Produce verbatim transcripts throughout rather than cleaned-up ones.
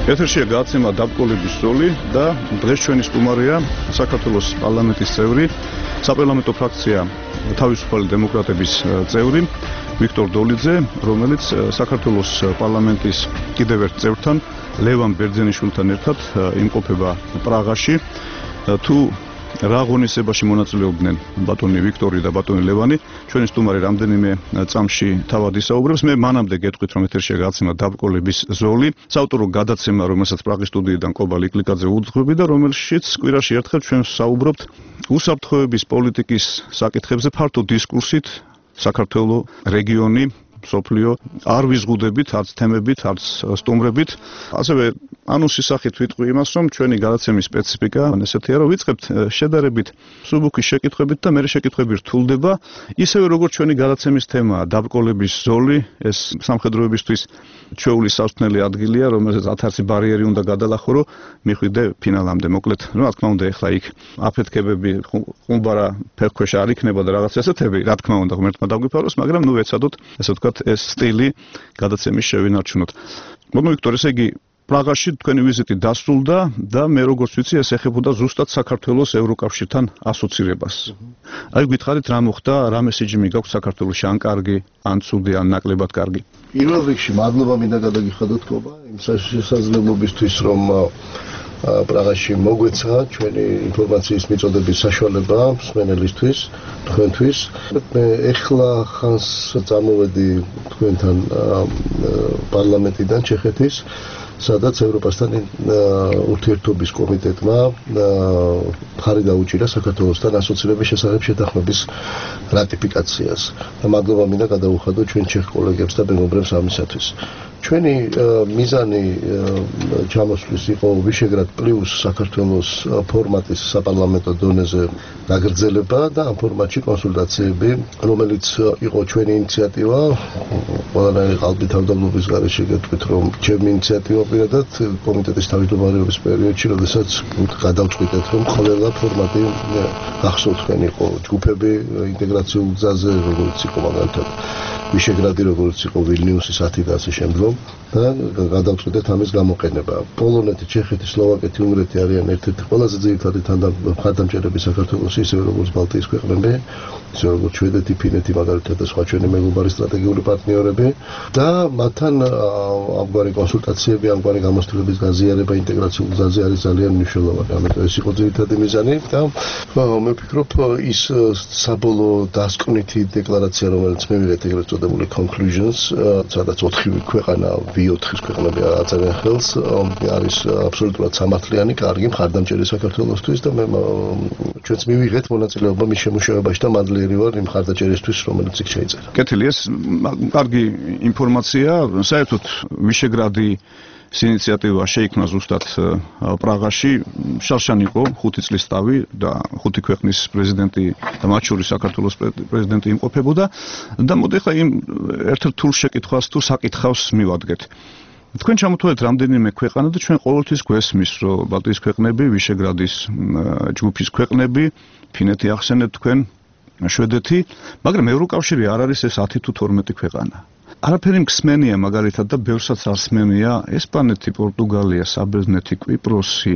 ეთერშია გადაცემა დაბკოლების ზოლი და დღეს ჩვენი სტუმარია საქართველოს პარლამენტის წევრი, საპარლამენტო ფრაქცია თავისუფალი დემოკრატების წევრი ვიქტორ დოლიძე, რომელიც საქართველოს პარლამენტის კიდევ ერთ წევრთან, ლევან ბერძენიშვილთან ერთად იმყოფება პრაღაში. თუ რა ღონისძიებაში მონაწილეობდნენ ბატონი ვიქტორი და ბატონი ლევანი, ჩვენი სტუმარი რამდენიმე წამში თავად ისაუბრებს. მე მანამდე გეტყვით, რომ ეთერშია გადაცემა დაბკოლების ზოლი, საავტორო გადაცემა, რომელსაც პრაღის სტუდიიდან კობა ლიკლიკაძე უძღვები და რომელშიც კვირაში ერთხელ ჩვენ საუბრობთ უსაფრთხოების პოლიტიკის საკითხებზე ფართო დისკურსით, საქართველოს რეგიონი, სოფლიო არ ვიზღუდებით, არც თემებით, არც სტუმრებით. ასევე ანონსის სახით ვიტყვი იმას, რომ ჩვენი გადაცემის სპეციფიკა ესეთია, რომ ვიწყებთ შედარებით მსუბუქი შეკითხვებით და მერე შეკითხვები რთულდება, ისევე როგორც ჩვენი გადაცემის თემაა დაბკოლების ზოლი, ეს სამხედროებისთვის ჩვეული სასწნელი ადგილია, რომელზეც ათასი ბარიერი უნდა გადალახო, რომ მიხვიდე ფინალამდე. მოკლედ, რა თქმა უნდა, ეხლა იქ აფეთქებები, ხუმბარა ფეხქვეშ არ იქნება და რაღაც ესეთები, რა თქმა უნდა, ღმერთმა დაგვიფაროს, მაგრამ ნუ ეცადოთ, ესე ვთქვათ, ეს სტილი გადაცემის შევინარჩუნოთ. ბატონო ვიქტორ, ესე იგი პრაღაში თქვენი ვიზიტი დასრულდა და მე როგორც ვიცი, ეს ეხებოდა ზუსტად საქართველოს ევროკავშირთან ასოცირებას. აი გითხარით, რა მოხდა, რა მესიჯი გაქვთ საქართველოში, ან კარგი, ან ცუდი, ან ნაკლებად კარგი? პირველ რიგში მადლობა მინდა გადაგიხადოთ კობა იმ შესაძლებლობისთვის, რომ პრაღაში მოგვეცა ჩვენი ინფორმაციის მიწოდების საშუალება მსმენელისთვის, თქვენთვის. მე ეხლა ხანს წამოვედი თქვენთან პარლამენტიდან ჩეხეთის, სადაც ევროპასთან ურთიერთობის კომიტეტმა მხარი დაუჭირა საქართველოსთან ასოცირების შესახებ შეთანხმების რატიფიკაციას. და მადლობა მინდა გადაუხადო ჩვენ ჩეხ კოლეგებს და მეგობრებს ამისათვის. ჩვენი მიზანი ჩამოსვლის იყო ვიშეგრად პლუს საქართველოს ფორმატის საპარლამენტო დონეზე გაგრძელება და ამ ფორმატში კონსულტაციები, რომელიც იყო ჩვენი ინიციატივა, ყველანაირი ყალბი თავმჯდომარების გარეშე გეტყვით, რომ ჩემი ინიციატივა პირადად კომიტეტის თავმჯდომარეობის პერიოდში, როდესაც გადავწყვიტეთ, რომ ყველა ფორმატი გახსოვთ თქვენ იყო ჯგუფები ინტეგრაციულ გზაზე, როგორც იყო მაგალითად ვიშეგრადი, როგორც იყო ვილნიუსის ათი და ასე შემდგომ. და გადავწყვიტეთ ამის გამოყენება. პოლონეთი, ჩეხეთი, სლოვაკეთი, უნგრეთი არიან ერთ-ერთი ყველაზე ძირითადი მხარდამჭერები საქართველოში, ისევე როგორც ბალტიის ქვეყნები, ისევე როგორც შვედეთი, ფინეთი, მაგალითად და სხვა ჩვენი მეგობარი სტრატეგიული პარტნიორები და მათთან ამგვარი კონსულტაციები, ამგვარი გამოცდილების გაზიარება ინტეგრაციულ გზაზე არის ძალიან მნიშვნელოვანი. ამიტომ ეს იყო ძირითადი მიზანი და მე ვფიქრობ, ის საბოლოო დასკვნითი დეკლარაცია, რომელიც მივიღეთ, ეგრეთ წოდებული conclusions, სადაც ოთხი ქვეყანა ოთხის ქვეყნები აწერენ ხელს, არის აბსოლუტურად სამართლიანი, კარგი მხარდამჭერი საქართველოსთვის და მე ჩვენც მივიღეთ მონაწილეობა მის შემუშავებაში და მადლიერი ვარ იმ მხარდაჭერისთვის, რომელიც იქ შეიწერა. კეთილი, ეს კარგი ინფორმაცია, საერთოდ ვიშეგრადი ინიციატივა შეიქმნა ზუსტად პრაღაში. შარშან იყო ხუთი წლის თავი და ხუთი ქვეყნის პრეზიდენტი და მათ შორის საქართველოს პრეზიდენტი იმყოფებოდა და მოდი ხა იმ ერთ-ერთ რთულ შეკითხვას თუ საკითხავს მივადგეთ. თქვენ ჩამოთვალეთ რამდენიმე ქვეყანა და ჩვენ ყოველთვის გვესმის, რომ ბალტიის ქვეყნები, ვიშეგრადის ჯგუფის ქვეყნები, ფინეთი ახსენეთ თქვენ, შვედეთი, მაგრამ ევროკავშირი არ არის ეს ათი თუ თორმეტი ქვეყანა. არაფერი მსმენია მაგალითად და ბევრსაც არ სმენია ესპანეთი, პორტუგალია, საბერძნეთი, კვიპროსი,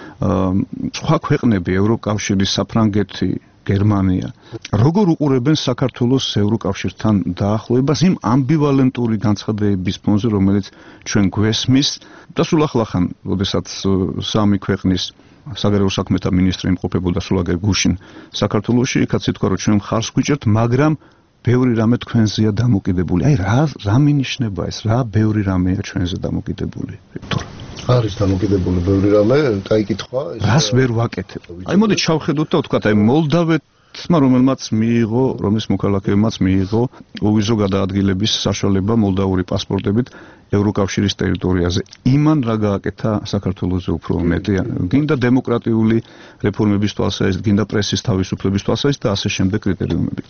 სხვა ქვეყნები, ევროკავშირი, საფრანგეთი, გერმანია. როგორ უყურებენ საქართველოს ევროკავშირთან დაახლოებას იმ ამბივალენტური განცხადების ფონზე, რომელიც ჩვენ გვესმის და სულ ახლახან, როდესაც სამი ქვეყნის საგარეო საქმეთა მინისტრი იმყოფებოდა სულაგერ გუშინ საქართველოში, იქაც ითქვა, რომ ჩვენ მხარს გვიჭერთ, მაგრამ ბევრი რამე თქვენზეა დამოკიდებული. აი რა რა მინიშნება ეს? რა ბევრი რამეა ჩვენზე დამოკიდებული? ვიქტორ. არის დამოკიდებული ბევრი რამე, კაი კითხვა. რას ვერ ვაკეთებ? აი მოდი ჩავხედოთ და ვთქვათ, აი მოლდავეთმა, რომელმაც მიიღო, რომლის მოქალაქეებმაც მიიღო უვიზო გადაადგილების საშუალება მოლდავური პასპორტებით ევროკავშირის ტერიტორიაზე. იმან რა გააკეთა საქართველოზე უფრო მეტი? გინდა დემოკრატიული რეფორმების თვალსაზრისით, გინდა პრესის თავისუფლების თვალსაზრისით და ასე შემდეგ კრიტერიუმებით.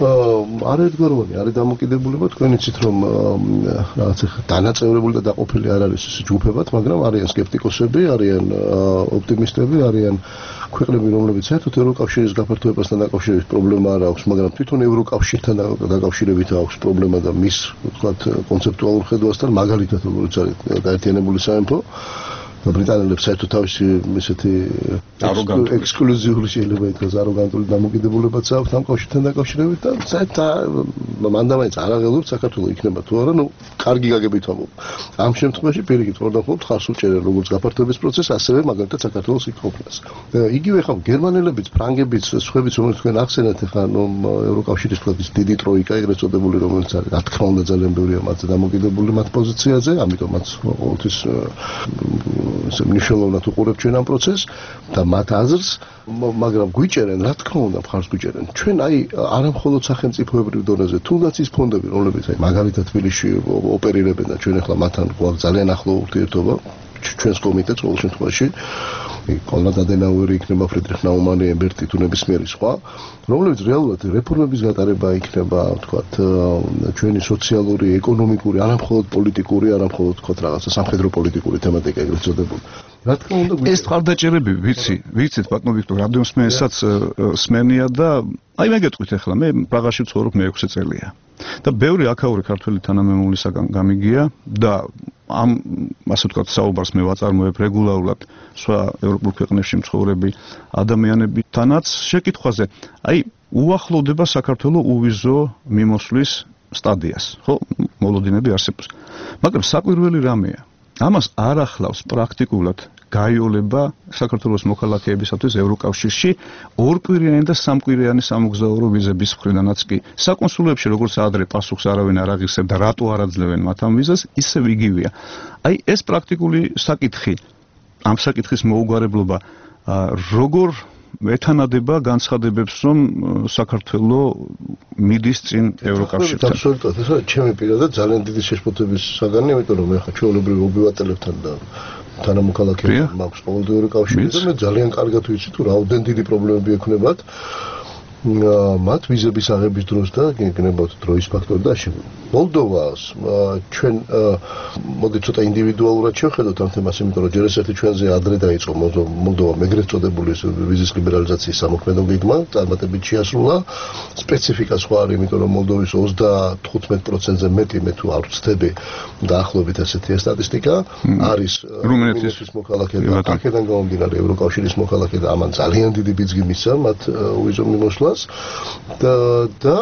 არ ერთგვაროვანი არის დამოკიდებულება, თქვენ იცით, რომ რაღაც დანაწევრებული და დაყოფილი არ არის ეს ჯგუფებად, მაგრამ არიან სკეპტიკოსები, არიან ოპტიმისტები, არიან ქვეყნები, რომლებიც საერთოდ ევროკავშირის გაფართოებასთან დაკავშირებით პრობლემა არ აქვს, მაგრამ თვითონ ევროკავშირთან დაკავშირებით აქვს პრობლემა და მის, ვთქვათ, კონცეპტუალურ ხედვასთან, მაგრამ მაგალითად როგორც არის გაერთიანებული სამეფო ბრიტანელებს საერთოდ თავისი ესეთი ექსკლუზიური შეიძლება ითქვას აროგანტული დამოკიდებულებაც აქვს ამ კავშირთან დაკავშირებით და საერთოდ მანდამაინც არაღელურთ საქართველოს იქნება თუ არა, ნუ კარგი გაგებით ვამბობ. ამ შემთხვევაში პირიქით ვარდახობთ ხარს უჭერენ როგორც გაფართოების პროცესს, ასევე მაგალითად საქართველოს იქ-ყოფნას. იგივე ხომ გერმანელებიც, ფრანგებიც, სხვაებიც რომელიც თქვენ ახსენეთ ახლა ნუ ევროკავშირის ფლოტის დიდი ტროიკა ეგრეთ წოდებული რომელიც არის, რა თქმა უნდა ძალიან ბევრია მათ დამოკიდებული მათ პოზიციაზე, ამიტომ მათ ყოველთვის ესე მნიშვნელოვნად უყურებთ ჩვენ ამ პროცესს და მათ აზრს, მაგრამ გვიჭერენ, რა თქმა უნდა, მხარს გვიჭერენ. ჩვენ აი არა მხოლოდ სახელმწიფოებრივ დონეზე, თუნდაც ის ფონდები, რომლებიც აი მაგალითად თბილისში ოპერირებენ და ჩვენ ახლა მათთან გვაქვს ძალიან ახლო ურთიერთობა, ჩვენს კომიტეტს ყოველ შემთხვევაში კონრად ადენაუერი იქნება, ფრიდრიხ ნაუმანი, ემბერტი თუ ნებისმიერი სხვა, რომლებიც რეალურად რეფორმების გატარება იქნება, ვთქვათ, ჩვენი სოციალური, ეკონომიკური, არა მხოლოდ პოლიტიკური, არა მხოლოდ ვთქვათ რაღაცა სამხედრო პოლიტიკური თემატიკა ეგრეთ წოდებული. რა თქმა უნდა, ეს თვალდაჭერები, ვიცი, ვიცით ბატონო ვიქტორ, რადიოსმენსაც სმენია და აი მე გეტყვით ახლა, მე პრაღაში ვცხოვრობ მეექვსე წელია. და ბევრი აქაური ქართველი თანამემულისაგან გამიგია და ამ ასე ვთქვათ საუბარს მე ვაწარმოებ რეგულარულად სხვა ევროპულ ქვეყნებში მცხოვრები ადამიანებთანაც შეკითხვაზე, აი უახლოვდება საქართველოს უვიზო მიმოსვლის სტადიას, ხო, მოლოდინები არსებობს. მაგრამ საკვირველი რამეა, ამას არ ახლავს პრაქტიკულად გაიოლება საქართველოს მოქალაქეებისათვის ევროკავშირში ორკვირიანი და სამკვირიანი სამოგზაურო ვიზების მხრიდანაც კი საკონსულოებში როგორც ადრე პასუხს არავინ არ აღიხსებდა რატო არ აძლევენ მათ ამ ვიზას ისევ იგივეა. აი ეს პრაქტიკული საკითხი ამ საკითხის მოუგვარებლობა როგორ ეთანადება განცხადებებს რომ საქართველოს მიდის წინ ევროკავშირთან. აბსოლუტურად, ეს არის ჩემი პირადად ძალიან დიდი შეშფოთების საგანი, იმიტომ რომ მე ხა ჩვეულებრივ ობივატელებთან და თანამოქალაქეებთან მაქვს ყოველდღიური კავშირი და მე ძალიან კარგად ვიცი თუ რაოდენ დიდი პრობლემები ექნებათ მათ ვიზების აღების დროს და გეკნებათ დროის ფაქტორი და ასე. მოლდოვას ჩვენ მოდი ცოტა ინდივიდუალურად შევხედოთ ამ თემას, იმიტომ რომ ჯერ ესეთი ჩვენზე ადრე დაიწყო მოლდოვა ეგრეთ წოდებული ვიზის ლიბერალიზაციის სამოქმედო გეგმა, წარმატებით შეასრულა. სპეციფიკა სხვა არის, იმიტომ რომ მოლდოვის ოცდათხუთმეტ პროცენტზე მეტი მე თუ არ ვცდები დაახლოებით ესეთია სტატისტიკა არის რუმინეთის მოქალაქე და აქედან გამომდინარე ევროკავშირის მოქალაქე და ამან ძალიან დიდი ბიძგი მისცა მათ ვიზო მიმოსვლას. და და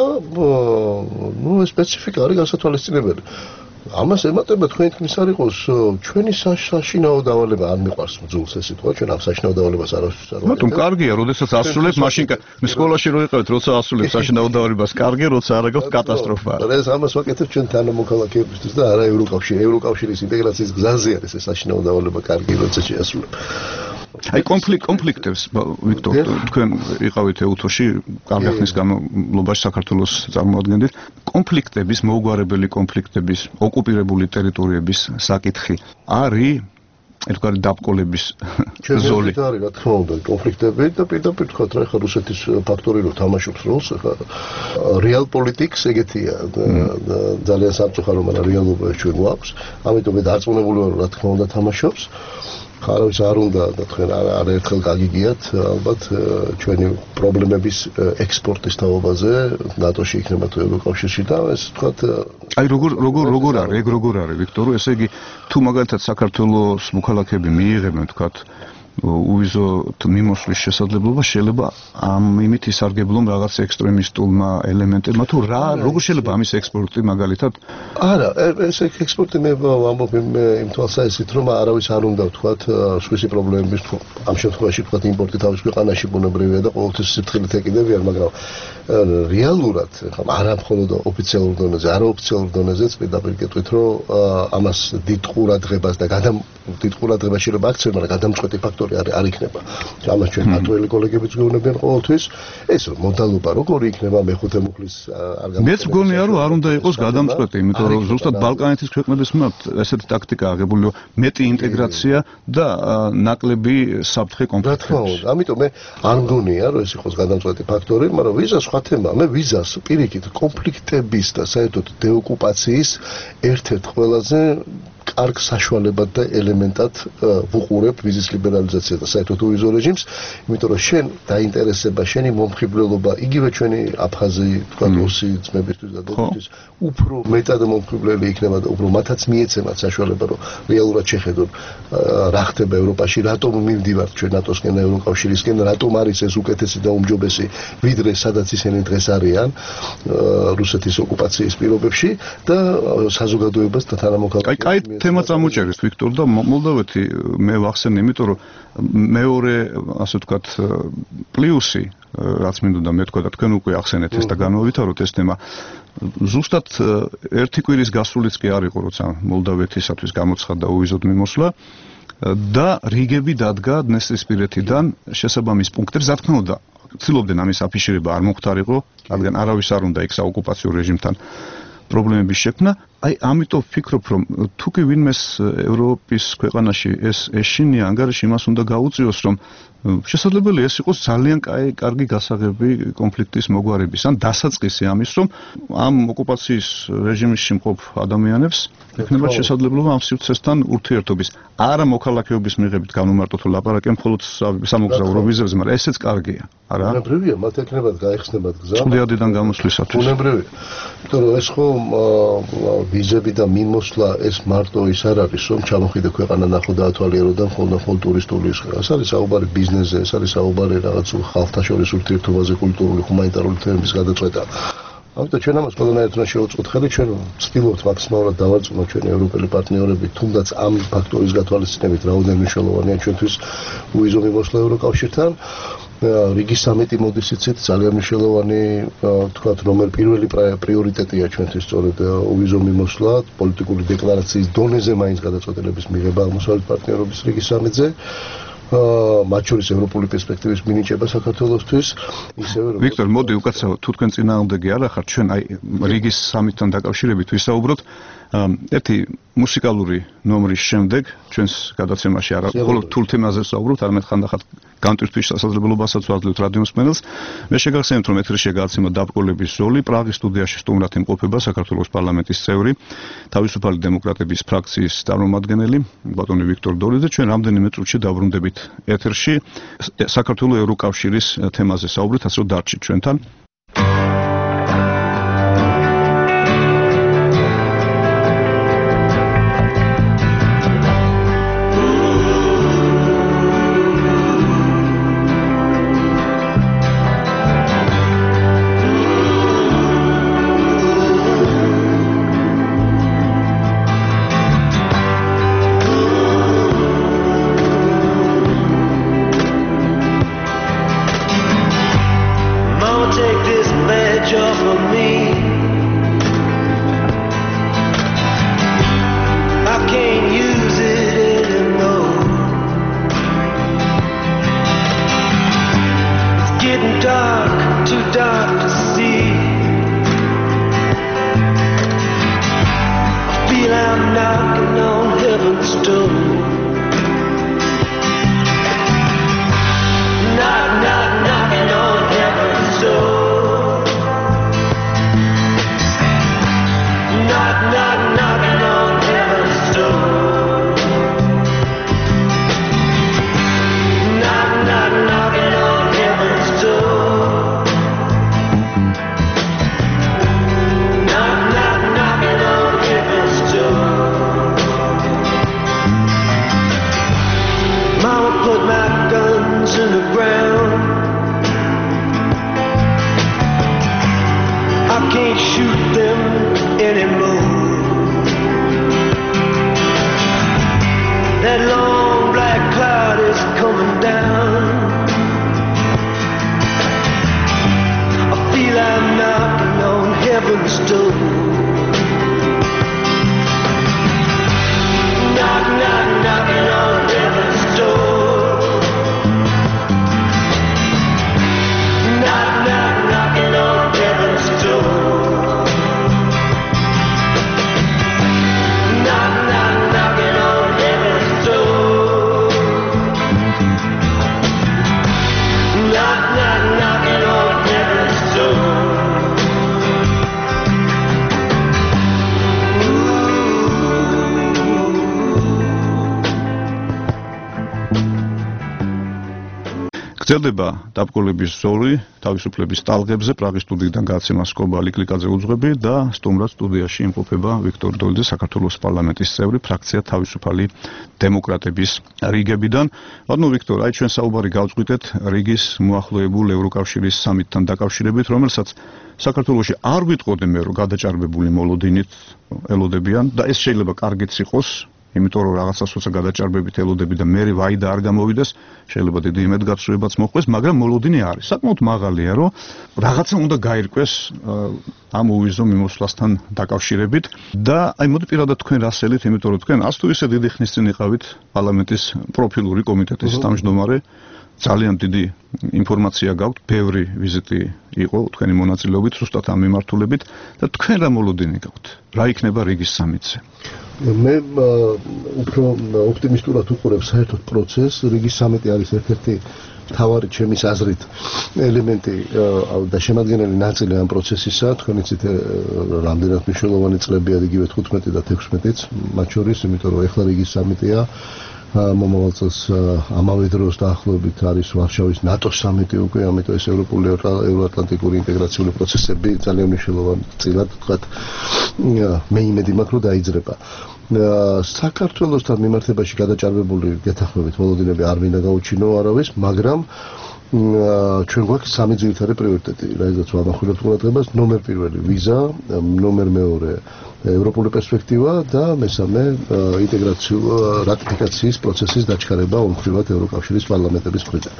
ნუ სპეციფიკა არის გასათვალისწინებელი. ამას ემატება თქვენი თქმის არ იყოს ჩვენი საშინაო დავალება არ მიყვარს მძულს ეს სიტყვა ჩვენ ამ საშინაო დავალებას არასდროს არ ვაკეთებ. მაგრამ კარგია, როდესაც ასრულებს მაშინ სკოლაში რო იყავით, როცა ასრულებს საშინაო დავალებას კარგია, როცა არ აგავს კატასტროფაა. და ეს ამას ვაკეთებ ჩვენ თანამოქალაქეებისთვის და არა ევროკავშირი. ევროკავშირის ინტეგრაციის გზაზე არის ეს საშინაო დავალება კარგი, როცა შეასრულებ. აი კონფლიქტ კონფლიქტებს ვიქტორ თქვენ იყავით ეუთოში კარგი ხნის განმავლობაში საქართველოს წარმოადგენდით კონფლიქტების მოუგვარებელი კონფლიქტების ოკუპირებული ტერიტორიების საკითხი არის ერთგვარი დაბკოლების ზოლი. ჩვენ არის რა თქმა უნდა კონფლიქტები და პირდაპირ თქვა რა ხა რუსეთის ფაქტორი რო თამაშობს როლს ხა real politics ეგეთია ძალიან სამწუხარო მაგრამ რეალობა ჩვენ გვაქვს ამიტომ მე დარწმუნებული ვარ რა თქმა უნდა თამაშობს. ხარავის არ უნდა და თქვენ არ ერთხელ გაგიგიათ ალბათ ჩვენი პრობლემების ექსპორტის თაობაზე ნატოში იქნება თუ ევროკავშირში და ეს თქვათ აი როგორ როგორ როგორ არის ეგ როგორ არის ვიქტორო ესე იგი თუ მაგალითად საქართველოს მოქალაქეები მიიღებენ თქვათ უვიზო მიმოსვლის შესაძლებლობა შეიძლება ამ იმით ისარგებლონ რაღაც ექსტრემისტულმა ელემენტებმა თუ რა როგორ შეიძლება ამის ექსპორტი მაგალითად არა ეს ექსპორტი მე ვამბობ იმ თვალსაზრისით რომ არავის არ უნდა ვთქვათ სვისი პრობლემების ამ შემთხვევაში ვთქვათ იმპორტი თავის ქვეყანაში ბუნებრივია და ყოველთვის სიფრთხილით ეკიდებიან მაგრამ რეალურად ხომ არა მხოლოდ ოფიციალურ დონეზე არაოფიციალურ დონეზეც პირდაპირ გეტყვით რომ ამას დიდ ყურადღებას და გადამ დიდ ყურადღებას შეიძლება აქცევენ მაგრამ გადამწყვეტი ფაქტორი არ იქნება. ამას ჩვენ ქართველი კოლეგებიც გვეუბნებიან ყოველთვის. ეს მოდალობა როგორი იქნება მეხუთე მუხლის არ გამოგონია. მეც მგონია რომ არ უნდა იყოს გადამწყვეტი, იმიტომ რომ ზუსტად ბალკანეთის ქვეყნების მიმართ ესეთი ტაქტიკა აღებული, მეტი ინტეგრაცია და ნაკლები საფრთხე კონფლიქტი. რა თქმა უნდა, ამიტომ მე არ მგონია რომ ეს იყოს გადამწყვეტი ფაქტორი, მაგრამ ვიზა სხვა თემაა. მე ვიზას პირიქით კონფლიქტების და საერთოდ დეოკუპაციის ერთ-ერთ ყველაზე კარგ საშუალებად და ელემენტად ვუყურებ ვიზის ლიბერალიზაციას და საერთოდ უვიზო რეჟიმს, იმიტომ რომ შენ დაინტერესება, შენი მომხიბვლელობა, იგივე ჩვენი აფხაზი, თქვა ოსი ძმებისთვის და გოგოთვის უფრო მეტად მომხიბვლელი იქნება და უფრო მათაც მიეცემათ საშუალება, რომ რეალურად შეხედონ რა ხდება ევროპაში, რატომ მივდივართ ჩვენ ნატოსკენ და ევროკავშირისკენ, რატომ არის ეს უკეთესი და უმჯობესი, ვიდრე სადაც ისინი დღეს არიან რუსეთის ოკუპაციის პირობებში და საზოგადოებას და თანამოქალაქეებს. კაი, კაი თემა წამოჭერეთ ვიქტორ და მოლდოვეთი მე ვახსენე, იმიტომ რომ მეორე, ასე ვთქვათ, პლუსი, რაც მინდოდა მეთქვა და თქვენ უკვე ახსენეთ ეს და განვავითაროთ ეს თემა. ზუსტად ერთი კვირის გასულიც კი არ იყო, როცა მოლდოვეთისათვის გამოცხადდა უვიზოდ მიმოსვლა და რიგები დადგა დნესტრისპირეთიდან შესაბამის პუნქტებს, რა თქმა უნდა, ცდილობდნენ ამის აფიშირება არ მოხდარიყო, რადგან არავის არ უნდა იქ საოკუპაციო რეჟიმთან პრობლემების შექმნა. აი, ამიტომ ვფიქრობ, რომ თუ კი ვინმეს ევროპის ქვეყანაში ეს ეშინია ანგარიში, იმას უნდა გაუწიოს, რომ შესაძლებელი ეს იყოს ძალიან კარგი გასაღები კონფლიქტის მოგვარების, ან დასაწყისი ამის, რომ ამ ოკუპაციის რეჟიმში მყოფ ადამიანებს ექნებათ შესაძლებლობა ამ სივრცესთან ურთიერთობის. არა მოქალაქეობის მიღებით განუმარტოთ, რომ ლაპარაკენ მხოლოდ სამოგზაურო ვიზებზე, მაგრამ ესეც კარგია, არა? უნებრივია, მათ ექნებათ გაიხსნებათ გზა. წვდიადიდან გამოსვლისათვის. უნებრივია. იმიტომ რომ ეს ხო ვიზები და მიმოსვლა ეს მარტო ის არ არის, რომ ჩამოხიდე ქვეყანა ნახო და ათვალიერო და მხოლოდ მხოლოდ ტურისტული ის. ეს არის საუბარი ბიზნესზე, ეს არის საუბარი რაღაც ხალხთა შორის ურთიერთობაზე, კულტურული, ჰუმანიტარული თემების გადაწყვეტა. ამიტომ ჩვენ ამას ყველანაირად უნდა შევუწყოთ ხელი, ჩვენ ვცდილობთ მაქსიმალურად დავარწმუნოთ ჩვენი ევროპელი პარტნიორები, თუნდაც ამ ფაქტორის გათვალისწინებით რაოდენობა მნიშვნელოვანია ჩვენთვის უვიზო მიმოსვლა ევროკავშირთან. რიგი სამეტი მოდის იცით, ძალიან მნიშვნელოვანი, თქვათ, რომელ პირველი პრიორიტეტია ჩვენთვის სწორედ უვიზო მიმოსვლა, პოლიტიკური დეკლარაციის დონეზე მაინც გადაწყვეტილების მიღება აღმოსავლეთ პარტნიორობის რიგი სამეტზე. მათ შორის ევროპული პერსპექტივის მინიჭება საქართველოსთვის, ისევე რომ ვიქტორ, მოდი უკაცრავად, თუ თქვენ წინააღმდეგი არ ახართ, ჩვენ აი რიგის სამიტთან დაკავშირებით ვისაუბროთ. ერთი მუსიკალური ნომრის შემდეგ ჩვენს გადაცემაში არა მხოლოდ თულ თემაზე ვსაუბრობთ, არამედ ხანდახან განტვირთვის შესაძლებლობასაც ვაძლევთ რადიომსმენელს. მე შეგახსენებთ, რომ ეთერში გადაცემა დაბკოლების ზოლი, პრაღის სტუდიაში სტუმრად იმყოფება საქართველოს პარლამენტის წევრი, თავისუფალი დემოკრატების ფრაქციის წარმომადგენელი ბატონი ვიქტორ დოლიძე. ჩვენ რამდენიმე წუთში დაბრუნდებით ეთერში საქართველოს ევროკავშირის თემაზე საუბრით, ასე რომ დარჩით ჩვენთან. გრძელდება დაბრძოლების ზოლი თავისუფლების ტალღებზე. პრაღის სტუდიიდან გაცემას სკობა ლიკლიკაძე უძღვები და სტუმრად სტუდიაში იმყოფება ვიქტორ დოლიძე, საქართველოს პარლამენტის წევრი, ფრაქცია თავისუფალი დემოკრატების რიგებიდან. ანუ ვიქტორ, აი ჩვენ საუბარი გავწყვიტეთ რიგის მოახლოებულ ევროკავშირის სამიტთან დაკავშირებით, რომელსაც საქართველოში არ ვიტყოდი მე რომ გადაჭარბებული მოლოდინით ელოდებიან და ეს შეიძლება კარგიც იყოს. იმიტომ რომ რაღაცას როცა გადაჭარბებით ელოდები და მე ვაიდა არ გამოვიდეს, შეიძლება დიდი იმედგაცრუებაც მოხდეს, მაგრამ მოლოდინი არის. საკმაოდ მაღალია, რომ რაღაცა უნდა გაირკვეს ამ უვიზო მიმოსვლასთან დაკავშირებით და აი მოდი პირადად თქვენ რასელით, იმიტომ რომ თქვენ ას თუ ისე დიდი ხნის წინ იყავით პარლამენტის პროფილური კომიტეტის თავმჯდომარე. ძალიან დიდი ინფორმაცია გაქვთ, ბევრი ვიზიტი იყო თქვენი მონაწილეობით, ზუსტად ამ მიმართულებით და თქვენ რა მოლოდინი გაქვთ? რა იქნება რიგის სამიტზე? მე უფრო ოპტიმისტურად უყურებ საერთოდ პროცესს. რიგის სამიტი არის ერთ-ერთი მთავარი ჩემის აზრით ელემენტი და შემადგენელი ნაწილი ამ პროცესისა. თქვენ იცით რამდენად მნიშვნელოვანი წლებია იგივე თხუთმეტი და თექვსმეტიც, მათ შორის, იმიტომ რომ ეხლა რიგის სამიტია. მომავალ წელს ამავე დროს დაახლოებით არის ვარშავის ნატოს სამიტი უკვე, ამიტომ ეს ევროპული ევროატლანტიკური ინტეგრაციული პროცესები ძალიან მნიშვნელოვანი წილად ვთქვათ, მე იმედი მაქვს რომ დაიძრება. საქართველოსთან მიმართებაში გადაჭარბებული გეთახმებით მოლოდინები არ მინდა გაუჩინო არავის, მაგრამ ჩვენ გვაქვს სამი ძირითადი პრიორიტეტი, რასაც ვამახვილებთ ყურადღებას. ნომერ პირველი ვიზა, ნომერ მეორე ევროპული პერსპექტივა და მესამე ინტეგრაცია რატიფიკაციის პროცესის დაჩქარება ომხრივად ევროკავშირის პარლამენტების მხრიდან.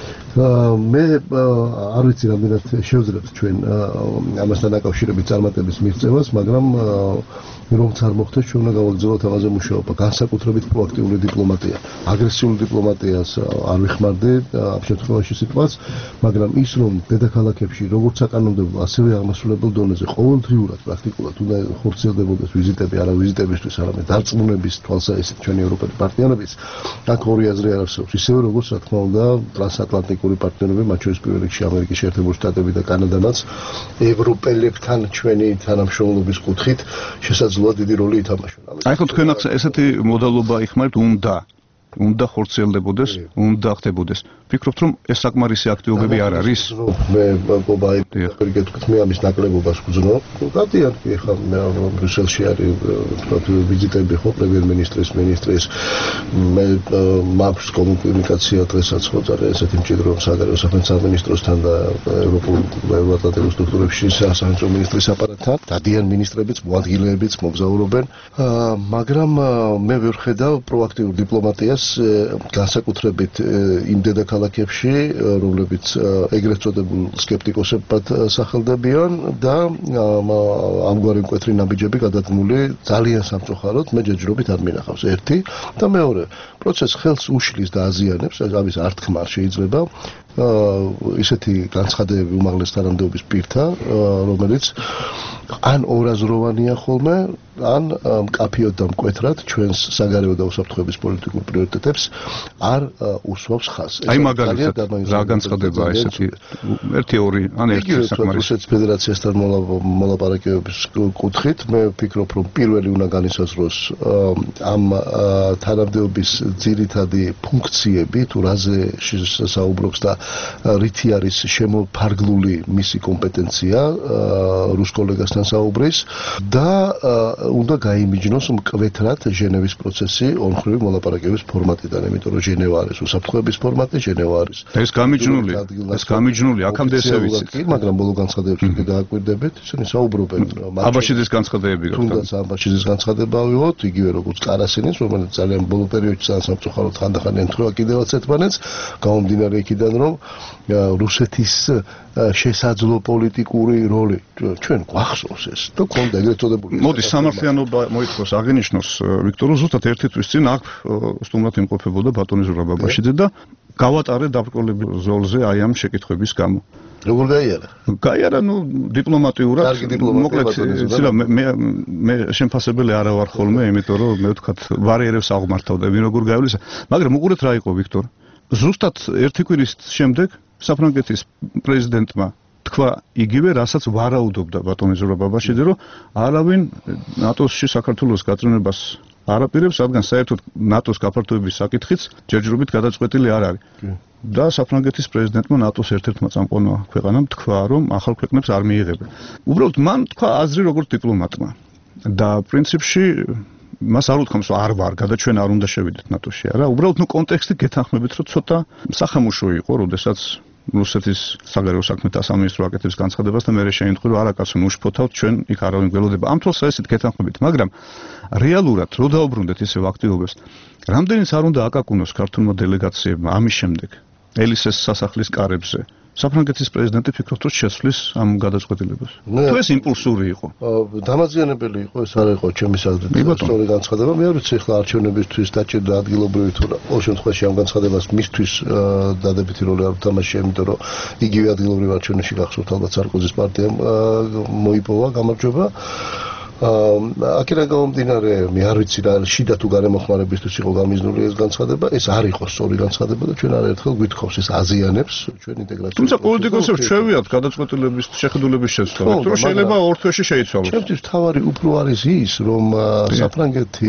მე არ ვიცი რამდენად შევძლებთ ჩვენ ამასთან დაკავშირებით წარმატების მიღწევას, მაგრამ რომც არ მოხდეს ჩვენ უნდა გავაგრძელოთ ამაზე მუშაობა. განსაკუთრებით პროაქტიული დიპლომატია, აგრესიული დიპლომატიას არ ვიხმარდი ამ შემთხვევაში სიტყვას, მაგრამ ის რომ დედაქალაქებში როგორც საკანონმდებლო, ასევე აღმასრულებელ დონეზე ყოველდღიურად პრაქტიკულად უნდა ხორციელდებოდეს ვიზიტები, არა ვიზიტებისთვის, არამედ დარწმუნების თვალსაჩინო ჩვენი ევროპელი პარტნიორების, აქ ორი აზრი არ არსებობს. ისევე როგორც რა თქმა უნდა ტრანსატლანტიკური პარტნიორები, მათ შორის პირველ რიგში ამერიკის შეერთებული შტატები და კანადაც ევროპელებთან ჩვენი თანამშრომლობის კუთხით შესაძლოა დიდი როლი ითამაშონ. აი ხო თქვენ ახლა ესეთი მოდალობა იხმართ უნდა უნდა ხორციელდებოდეს, უნდა ხდებოდეს. ვფიქრობთ რომ ეს საკმარისი აქტივობები არ არის? მე მგობა აი გეტყვით მე ამის ნაკლებობას ვგრძნობ. გადიან კი ხა ბრიუსელში არის ვთქვათ ვიზიტები ხო პრემიერ-მინისტრის, მინისტრის მე მაქვს კომუნიკაცია დღესაც ხო ძალიან ესეთი მჭიდრო საგარეო საქმეთა სამინისტროსთან და ევროპულ ევროატლანტიკურ სტრუქტურებში საერთო მინისტრის აპარატთან. დადიან მინისტრებიც, მოადგილეებიც მოგზაურობენ, მაგრამ მე ვერ ხედავ პროაქტიურ დიპლომატიას განსაკუთრებით იმ დედაქალაქებში, რომლებიც ეგრეთ წოდებულ სკეპტიკოსებად სახელდებიან და ამგვარი მკვეთრი ნაბიჯები გადადგმული ძალიან სამწუხაროდ მე ჯერჯერობით არ მინახავს. ერთი და მეორე, პროცესს ხელს უშლის და აზიანებს, ამის არ თქმა შეიძლება ისეთი განცხადებები უმაღლეს თანამდებობის პირთა, რომელიც ან ორაზროვანია ხოლმე, ან მკაფიოდ და მკვეთრად ჩვენს საგარეო და უსაფრთხოების პოლიტიკურ პრიორიტეტებს არ უსვავს ხაზს. აი მაგალითად რა განცხადებაა ესეთი ერთი ორი ან ერთი საკმარისი რუსეთის ფედერაციასთან მოლაპარაკებების კუთხით მე ვფიქრობ რომ პირველი უნდა განისაზღვროს ამ თანამდებობის ძირითადი ფუნქციები თუ რაზე საუბრობს და რითი არის შემოფარგლული მისი კომპეტენცია რუს კოლეგასთან საუბრის და უნდა გაიმიჯნოს მკვეთრად ჟენევის პროცესი ორმხრივი მოლაპარაკების ფორმატიდან, იმიტომ რომ ჟენევა არის უსაფრთხოების ფორმატი, ჟენევა არის. ეს გამიჯნული, ეს გამიჯნული, აქამდე ესე ვიცით. მაგრამ ბოლო განცხადებებში კი დააკვირდებით, ისინი საუბრობენ. აბაშიძის განცხადებები გქონდა. თუნდაც აბაშიძის განცხადება ავიღოთ, იგივე როგორც კარასინის, რომელიც ძალიან ბოლო პერიოდში ძალიან სამწუხაროდ ხანდახან ემთხვევა კიდევაც ერთმანეთს, გამომდინარე იქიდან, რომ რუსეთის შესაძლო პოლიტიკური როლი ჩვენ გვახსოვს ეს და კონდა ეგრეთ წოდებული. მოდი სამართლიანობა მოითხოვს აღინიშნოს ვიქტორ ზუსტად ერთი თვის წინ აქ სტუმრად იმყოფებოდა ბატონი ზურაბ აბაშიძე და გავატარე დაბრკოლების ზოლზე აი ამ შეკითხვების გამო. როგორ გაიარა? გაიარა, ნუ დიპლომატიურად. მოკლედ იცი რა მე მე შემფასებელი არა ვარ ხოლმე, იმიტომ რომ მე ვთქვათ ვარიერებს აღმართავდა, ვინ როგორ გაივლისა. მაგრამ უყურეთ რა იყო ვიქტორ. ზუსტად ერთი კვირის შემდეგ საფრანგეთის პრეზიდენტმა თქვა იგივე, რასაც ვარაუდობდა ბატონი ზურაბ აბაშიძე, რომ არავინ ნატოსში საქართველოს გაწმენებას არაპირებს, რადგან საერთოდ ნატოს გაფართოების საკითხიც ჯერჯერობით გადაწყვეტილი არ არის. და საფრანგეთის პრეზიდენტმა ნატოს ერთ-ერთმა წამყვანმა ქვეყანამ თქვა, რომ ახალ ქვეყნებს არ მიიღებენ. უბრალოდ მან თქვა აზრი როგორც დიპლომატმა. და პრინციპში მას არ უთქვამს, რომ არ ვარ, გადაჩვენა არ უნდა შევიდეთ ნატოში, არა, უბრალოდ ნუ კონტექსტი გეთანხმებით, რომ ცოტა სახამუშო იყო, როდესაც რუსეთის საგარეო საქმეთა სამინისტრო აკეთებს განცხადებას და მე შეინთხო, რომ არაკაცო უშფოთავთ ჩვენ იქ არავინ გველოდება. ამ თვალს ესეთ გეთანხმებით, მაგრამ რეალურად რო დაუბრუნდეთ ისევ აქტივობას, რამდენიც არ უნდა აკაკუნოს ქართულმა დელეგაციებმა ამის შემდეგ ელისეს სასახლის კარებზე. საფრანგეთის პრეზიდენტი ფიქრობთ, რომ შეცვლის ამ გადაწყვეტილებას. თუ ეს იმპულსური იყო. დამაზიანებელი იყო, ეს არ იყო ჩემი საზრით სწორი განცხადება. მე არ ვიცი, ახლა არჩევნებისთვის დაჭერდა ადგილობრივი თუ რა. ყოველ შემთხვევაში ამ განცხადებას მისთვის დადებითი როლი არ უთამაშია, იმიტომ რომ იგივე ადგილობრივ არჩევნებში გახსოვთ ალბათ სარკოზის პარტიამ მოიპოვა გამარჯვება. აქედან გამომდინარე, მე არ ვიცი რა შიდა თუ გარემოხმარებისთვის იყო გამიზნული ეს განცხადება, ეს არ იყო სწორი განცხადება და ჩვენ არაერთხელ გვითხოვს ეს აზიანებს ჩვენ ინტეგრაციას. თუმცა პოლიტიკოსებს ჩვევიათ გადაწყვეტილების შეხედულების შეცვლა, რომ შეიძლება ორ თვეში შეიცვალოს. ჩემთვის თავარი უფრო არის ის, რომ საფრანგეთი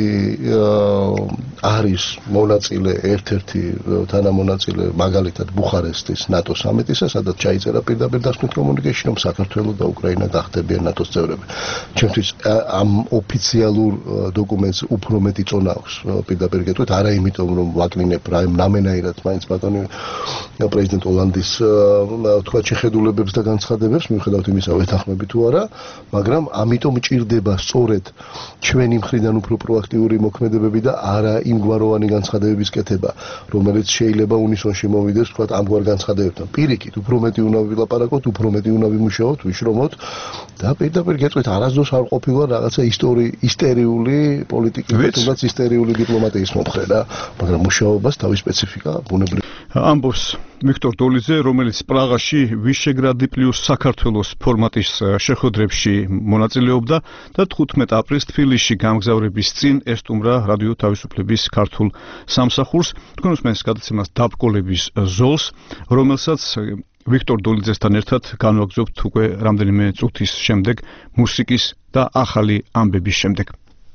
არის მონაწილე, ერთ-ერთი თანამონაწილე მაგალითად ბუხარესტის ნატოს სამიტისა, სადაც ჩაიწერა პირდაპირ დასმით კომუნიკეში, რომ საქართველო და უკრაინა გახდებიან ნატოს წევრები. ჩემთვის ამ ოფიციალურ დოკუმენტს უფრო მეტი წონა აქვს პირდაპირ გეტყვით, არა იმიტომ რომ ვაკნინებ რა ნამენაირად მაინც ბატონი პრეზიდენტ ოლანდის თქვა შეხედულებებს და განცხადებებს, მიუხედავად იმისა, ვეთანხმები თუ არა, მაგრამ ამიტომ ჭირდება სწორედ ჩვენი მხრიდან უფრო პროაქტიული მოქმედებები და არა იმგვაროვანი განცხადებების კეთება, რომელიც შეიძლება უნისონში მოვიდეს, თქვა ამგვარ განცხადებებთან. პირიქით, უფრო მეტი უნდა ვილაპარაკოთ, უფრო მეტი უნდა ვიმუშაოთ, ვიშრომოთ და პირდაპირ გეტყვით, არასდროს არ ყოფილა რაღაცა ისტორი ისტერიული პოლიტიკა, თუმცა ისტერიული დიპლომატიის მომხრე რა, მაგრამ მუშაობას თავის სპეციფიკა ბუნებრივი. ამბობს ვიქტორ დოლიძე, რომელიც პრაღაში ვიშეგრადი პლუს საქართველოს ფორმატის შეხვედრებში მონაწილეობდა და თხუთმეტ აპრილს თბილისში გამგზავრების წინ ესტუმრა რადიო თავისუფლების ქართულ სამსახურს. თქვენ უსმენთ გადაცემას დაბკოლების ზოლს, რომელსაც ვიქტორ დოლიძესთან ერთად განვაგრძობთ უკვე რამდენიმე წუთის შემდეგ მუსიკის და ახალი ამბების შემდეგ.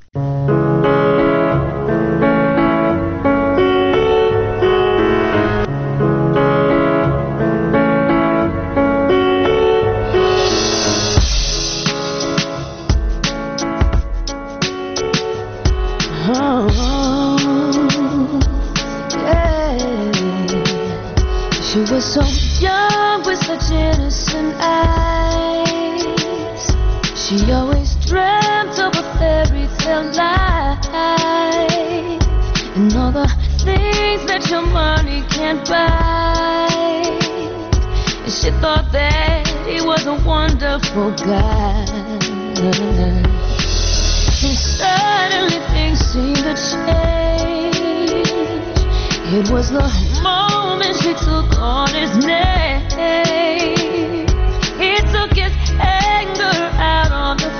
She was so young with such innocent eyes. She always dreamt of a fairy tale life and all the things that your money can't buy. And she thought that he was a wonderful guy. And suddenly things seemed to change. It was the moment she took on his name. He took his anger out on the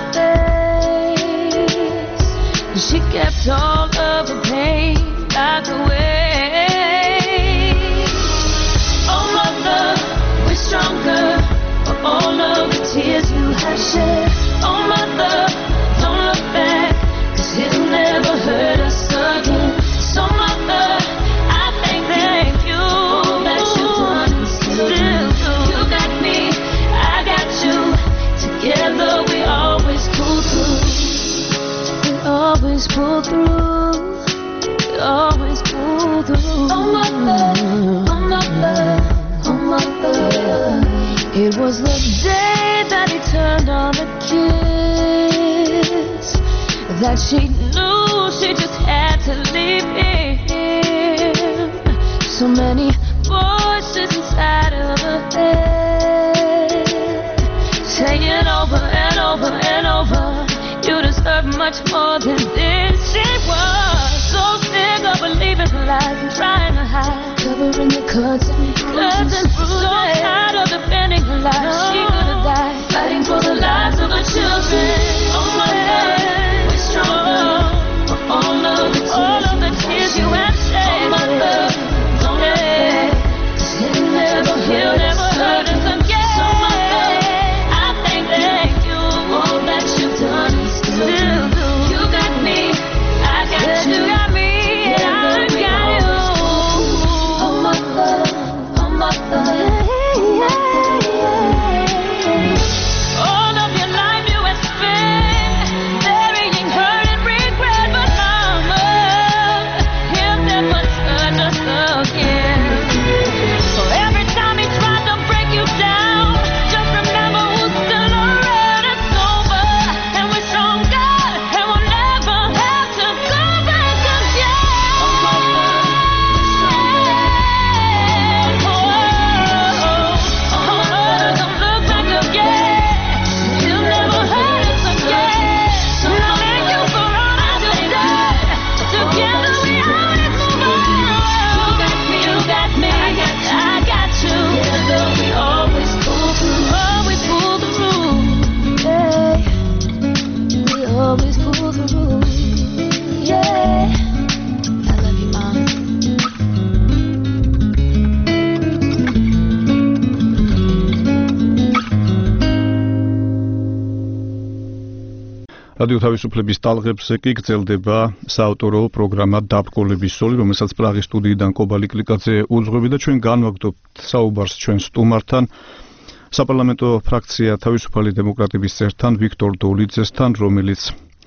face. She kept all of the pain locked away. Oh mother, we're stronger for all of the tears you have shed. Oh mother, don't look back, 'cause he'll never hurt us again. So mother, always pull through, always pull through. Oh mother, oh mother, oh mother. It was the day that he turned on the kiss that she knew she just had to leave him. So many voices inside of her head saying over and over and over, you deserve much more than this. She was so sick of believing lies and trying to hide, covering the cuts and bruises. So tired of defending her life, no. She could have died fighting for the lives of her children. Oh my God, we're stronger for all of the tears, all of the tears you have shed. Oh my God, don't let back, 'cause he'll never, he'll never hurt us again. So my God, I thank, thank you all that you've done. Still do. You got me, I got რადიო თავისუფლების ტალღებზე კი გრძელდება საავტორო პროგრამა დაბრკოლების სოლი, რომელსაც პრაღის სტუდიიდან კობალი კლიკაძე უძღვები და ჩვენ განვაგდობთ საუბარს ჩვენ სტუმართან, საპარლამენტო ფრაქცია თავისუფალი დემოკრატების წევრთან ვიქტორ დოლიძესთან, რომელიც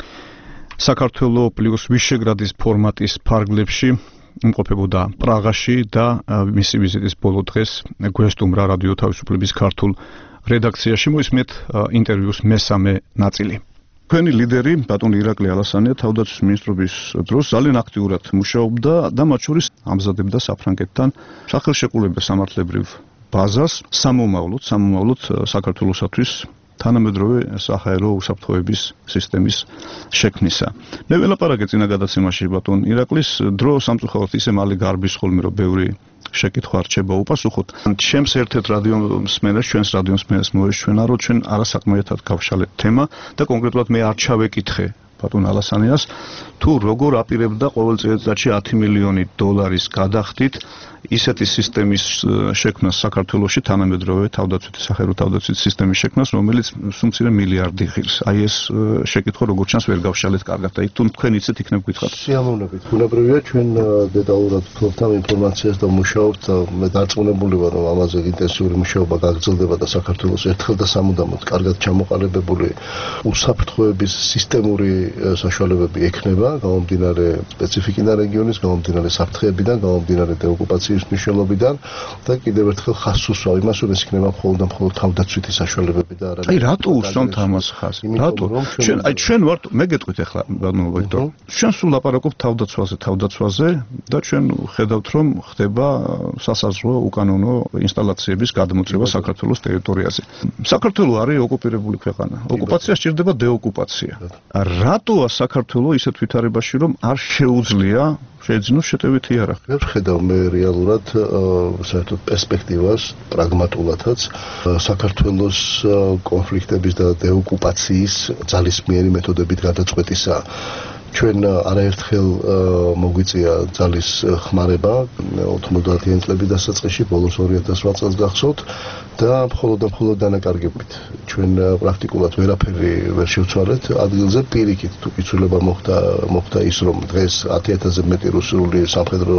საქართველოს პლუს ვიშეგრადის ფორმატის ფარგლებში იმყოფებოდა პრაღაში და მისი ვიზიტის ბოლო დღეს გვესტუმრა რადიო თავისუფლების ქართულ რედაქციაში. მოისმენთ ინტერვიუს მესამე ნაწილი. Თქვენი ლიდერი ბატონი ირაკლი ალასანია თავდაცვის მინისტრობის დროს ძალიან აქტიურად მუშაობდა და მათ შორის ამზადებდა საფრანგეთთან სახელშეკრულებულ სამართლებრივ ბაზას სამომავლოდ სამომავლოდ საქართველოსათვის თანამედროვე საჰაერო უსაფრთხოების სისტემის შექმნისა. მე ველაპარაკე წინა გადაცემაში ბატონ ირაკლის დრო სამწუხაროდ ისე მალე გარბის ხოლმე რომ ბევრი შეკითხვა რჩება უპასუხოთ. ჩემს ერთ-ერთ რადიო მსმენელს, ჩვენს რადიო მსმენელს მოეშვენა, რომ ჩვენ არასაკმაეთად გავშალეთ თემა და კონკრეტულად მე არ ჩავეკითხე ბატონ ალასანიას, თუ როგორ აპირებდა ყოველ წელიწადში ათი მილიონი დოლარის გადახდით ისეთი სისტემის შექმნას საქართველოში თანამედროვე თავდაცვითი საჰაერო თავდაცვითი სისტემის შექმნას, რომელიც სულ მილიარდი ღირს. აი ეს შეკითხვა როგორც ჩანს ვერ გავშალეთ კარგად. აი თუ თქვენ იცით იქნებ გითხრათ. სიამოვნებით. ბუნებრივია ჩვენ დეტალურად ვფლობთ ინფორმაციას და მუშაობთ. მე დარწმუნებული ვარ, რომ ამაზე ინტენსიური მუშაობა გაგრძელდება და საქართველოს ერთხელ და სამუდამოდ კარგად ჩამოყალიბებული უსაფრთხოების სისტემური საშუალებები ექნება, გამომდინარე სპეციფიკიდან რეგიონის, გამომდინარე საფრთხეებიდან, გამომდინარე დეოკუპაციის მნიშვნელობიდან და კიდევ ერთხელ ხაზს უსვავ იმას, რომ ეს იქნება მხოლოდ და მხოლოდ თავდაცვითი საშუალებები და არა. აი რატო უსვამთ ამას ხაზს? რატო? ჩვენ აი ჩვენ ვართ, მე გეტყვით ახლა ბატონო ვიქტორ. ჩვენ სულ ლაპარაკობთ თავდაცვაზე, თავდაცვაზე და ჩვენ ხედავთ, რომ ხდება სასაზღვრო უკანონო ინსტალაციების გადმოწევა საქართველოს ტერიტორიაზე. საქართველო არის ოკუპირებული ქვეყანა. ოკუპაცია სჭირდება დეოკუპაცია. რატოა საქართველოს ისეთ ვითარებაში, რომ არ შეუძლია შეეძინოს შეტევითი იარაღი? მე ვხედავ მე რეალურად საერთოდ პერსპექტივას პრაგმატულადაც საქართველოს კონფლიქტების და დეოკუპაციის ძალისმიერი მეთოდებით გადაწყვეტისა. ჩვენ არაერთხელ მოგვიწია ძალის ხმარება ოთხმოცდაათიანი წლების დასაწყისში, ბოლოს ორი ათას ოთხ წელს გახსოვთ და მხოლოდ და მხოლოდ დანაკარგებით. ჩვენ პრაქტიკულად ვერაფერი ვერ შევცვალეთ ადგილზე. პირიქით თუ კიცულება მოხდა მოხდა ის, რომ დღეს ათი ათასზე მეტი რუსული სამხედრო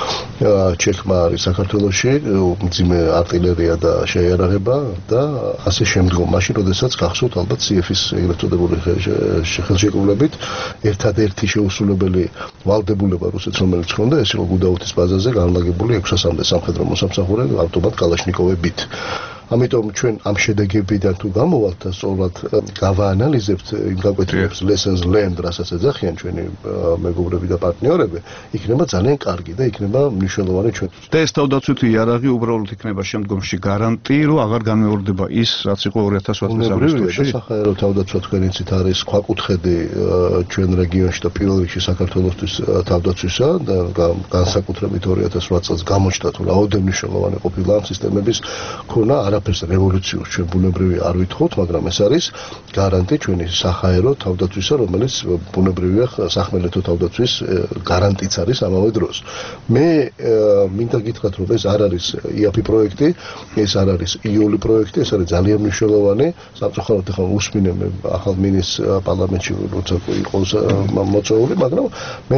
ჩეხმა არის საქართველოში, მძიმე არტილერია და შეიარაღება და ასე შემდგომ. მაშინ, როდესაც გახსოვთ ალბათ სი-ეფ-ის ეგრეთ წოდებული ხელშეკრულებით ერთად ერთი შეუსრულებელი ვალდებულება რუსეთს, რომელიც ჰქონდა, ეს იყო გუდაუთის ბაზაზე განლაგებული ექვსასამდე სამხედრო მოსამსახურე ავტომატ კალაშნიკოვებით. ამიტომ ჩვენ ამ შედეგებიდან თუ გამოვალთ და სწორად გავაანალიზებთ იმ გაკვეთილებს lessons learned, რასაც ეძახიან ჩვენი მეგობრები და პარტნიორები, იქნება ძალიან კარგი და იქნება მნიშვნელოვანი ჩვენთვის. და ეს თავდაცვითი იარაღი უბრალოდ იქნება შემდგომში გარანტი, რომ აღარ განმეორდება ის, რაც იყო ორი ათას ათი წელს. საჰაერო თავდაცვა თქვენი ცით არის ქვაკუთხედი ჩვენ რეგიონში და პირველ რიგში საქართველოსთვის თავდაცვისა და განსაკუთრებით ორი ათას ოთხ წელს გამოჩნდა თუ რაოდენ მნიშვნელოვანი ყოფილა ამ სისტემების ქონა. არაფერს რევოლუციურ ჩვენ ბუნებრივი არ ვითხოვთ, მაგრამ ეს არის გარანტი ჩვენი საჰაერო თავდაცვისა, რომელიც ბუნებრივია სახმელეთო თავდაცვის გარანტიც არის ამავე დროს. მე მინდა გითხრათ, რომ ეს არ არის ი-აფ-ი პროექტი, ეს არ არის ი-ოლი პროექტი, ეს არის ძალიან მნიშვნელოვანი. სამწუხაროდ ახლა უსმინე მე ახალ მინისტრს პარლამენტში როცა იყოს მოწვეული, მაგრამ მე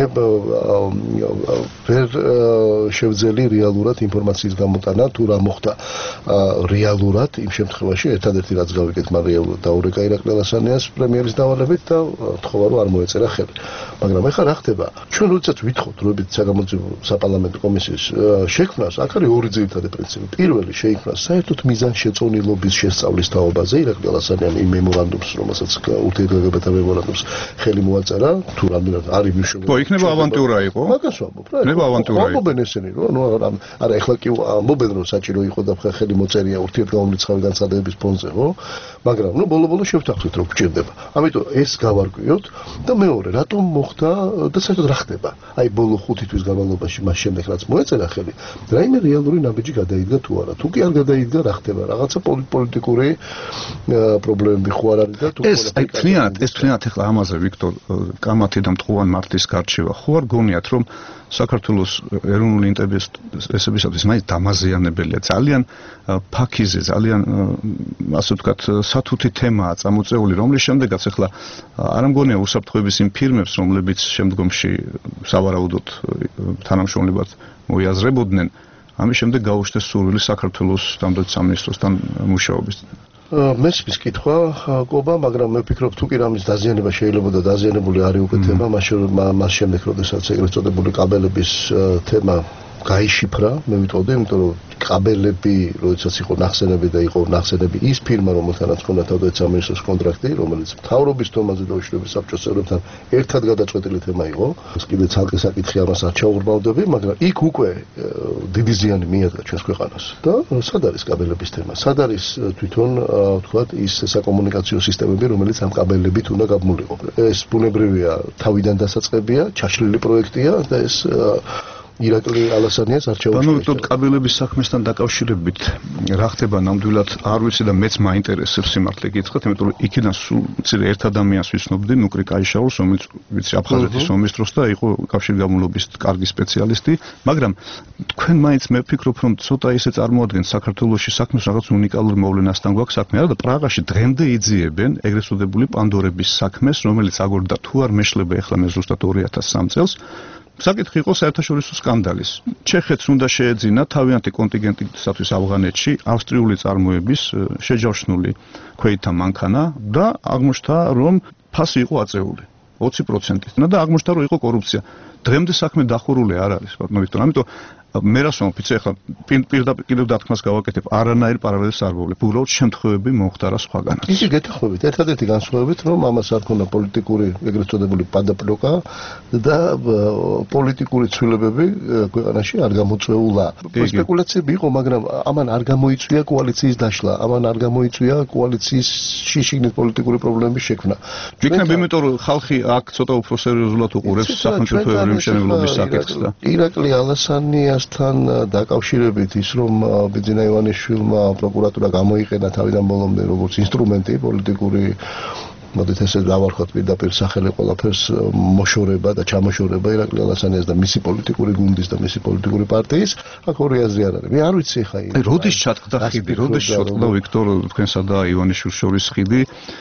ვერ შევძელი რეალურად ინფორმაციის გამოტანა თუ რა მოხდა რეალურად იმ შემთხვევაში ერთადერთი რაც გავიგეთ მარიელო დაურეკა ირაკლი ალასანიას პრემიერის დავალებით და თხოვა რომ არ მოეწერა ხელი. მაგრამ ეხლა რა ხდება? ჩვენ როდესაც ვითხოვთ როებით საგამოძიებო საპარლამენტო კომისიის შექმნას, აქ არის ორი ძირითადი პრინციპი. პირველი შეიქმნა საერთოდ მიზანშეწონილობის შესწავლის თაობაზე ირაკლი ალასანიამ იმ მემორანდუმს, რომელსაც ურთიერთგაგებათა მემორანდუმს ხელი მოაწერა, თუ რამდენად არის მნიშვნელოვანი. ხო, იქნება ავანტიურა იყო. მაგას ვამბობ რა. იქნება ავანტიურა იყო. ამბობენ ესენი რომ ნუ არა ეხლა კი ამბობენ რომ საჭირო იყო და ხელი მოწერია ურთიერთგამომრიცხავი განცხადებების ფონზე, ხო? მაგრამ ნუ ბოლო-ბოლო შევთანხმდით რომ გჭირდება. ამიტომ ეს გავარკვიოთ და მეორე, რატომ მოხდა და საერთოდ რა ხდება? აი ბოლო ხუთი თვის განმავლობაში მას შემდეგ რაც მოეწერა ხელი, რაიმე რეალური ნაბიჯი გადაიდგა თუ არა? თუ კი არ გადაიდგა, რა ხდება? რაღაცა პოლიტიკური პრობლემები ხო არ არის და თუ ეს აი თლიანად, ეს თლიანად ახლა ამაზე ვიქტორ კამათი და მტყუან მართლის გარჩევა ხო არ გონიათ რომ საქართველოს ეროვნული ინტერესებისათვის მაინც დამაზიანებელია ძალიან ფაქი ხაზზე ძალიან ასე ვთქვათ სათუთი თემაა წამოწეული, რომლის შემდეგაც ახლა არ მგონია უსაფრთხოების იმ ფირმებს, რომლებიც შემდგომში სავარაუდოდ თანამშრომლობად მოიაზრებოდნენ, ამის შემდეგ გაუჩნდეს სურვილი საქართველოს დამდროებით სამინისტროსთან მუშაობის. მეც ის კითხვა ყობა, მაგრამ მე ვფიქრობ თუ კი რამის დაზიანება შეიძლება და დაზიანებული არის უკვე თემა, მას შემდეგ როდესაც ეგრეთ წოდებული კაბელების თემა გაიშიფრა, მე ვიტყოდი, იმიტომ რომ კაბელები, როდესაც იყო ნახსენები და იყო ნახსენები ის ფირმა, რომელთანაც ჰქონდა თავდაცვის სამინისტროს კონტრაქტი, რომელიც მთავრობის თომაზე და უშუალოდ საბჭოს წევრებთან ერთად გადაწყვეტილი თემა იყო. ეს კიდე ცალკე საკითხი, ამას არ ჩაურბავდები, მაგრამ იქ უკვე დიდი ზიანი მიადგა ჩვენს ქვეყანას. და სად არის კაბელების თემა? სად არის თვითონ, ვთქვათ, ის საკომუნიკაციო სისტემები, რომელიც ამ კაბელებით უნდა გამულიყო? ეს ბუნებრივია, თავიდან დასაწყებია, ჩაშლილი პროექტია და ეს ირაკლი ალასანიას არ ჩაუჭირდა. ანუ თვითონ კაბელების საქმესთან დაკავშირებით რა ხდება ნამდვილად არ ვიცი და მეც მაინტერესებს სიმართლე გითხრათ, იმიტომ რომ იქიდან სულ მცირე ერთ ადამიანს ვიცნობდი, ნუკრი კაიშაურს, რომელიც ვიცი აფხაზეთის ომის დროს და იყო კავშირგაბმულობის კარგი სპეციალისტი, მაგრამ თქვენ მაინც მე ვფიქრობ, რომ ცოტა ისე წარმოადგენთ საქართველოში საქმეს რაღაც უნიკალური მოვლენასთან გვაქვს საქმე, არა და პრაღაში დღემდე იძიებენ ეგრეთ წოდებული პანდორების საქმეს, რომელიც აგორდა თუ არ მეშლება ეხლა მე ზუსტად ორი ათას სამი წელს. საკითხი იყო საერთაშორისო სკანდალის. ჩეხეთს უნდა შეეძინა თავიანთი კონტინგენტისათვის ავღანეთში ავსტრიული წარმოების შეჯავშნული ქვეითთა მანქანა და აღმოჩნდა, რომ ფასი იყო აწეული ოცი პროცენტით. და აღმოჩნდა, რომ იყო კორუფცია. დღემდე საქმე დახურული არ არის, ბატონო ვიქტორ. ამიტომ მე რას ვამბობ, იცი ახლა პირდაპირ კიდევ დათქმას გავაკეთებ, არანაირ პარალელს არ ვავლებ. უბრალოდ შემთხვევები მომხდარა სხვაგანაც. ისე გეთხოვებით, ერთადერთი განსხვავებით, რომ ამას არ ქონდა პოლიტიკური, ეგრეთ წოდებული პადაპლოკა და პოლიტიკური ცვლილებები ქვეყანაში არ გამოწვეულა. სპეკულაციები იყო, მაგრამ ამან არ გამოიწვია კოალიციის დაშლა, ამან არ გამოიწვია კოალიციის შიშინით პოლიტიკური პრობლემების შექმნა. ვიქნებ, იმიტომ რომ ხალხი აქ ცოტა უფრო სერიოზულად უყურებს სახელმწიფოებრივი მშენებლობის საკითხს და ირაკლი ალასანიას თან დაკავშირებით ის რომ ბიძინა ივანიშვილმა პროკურატურა გამოიყენა თავიდან ბოლომდე როგორც ინსტრუმენტი პოლიტიკური მოდით ესე დავარქვათ პირდაპირ სახელი ყველაფერს მოშორება და ჩამოშორება ირაკლი ალასანიას და მისი პოლიტიკური გუნდის და მისი პოლიტიკური პარტიის აქ ორი აზრი არ არის. მე არ ვიცი ხა აი როდის ჩატყდა ხიდი, როდის ჩატყდა ვიქტორ თქვენსა და ივანიშვილს შორის ხიდი.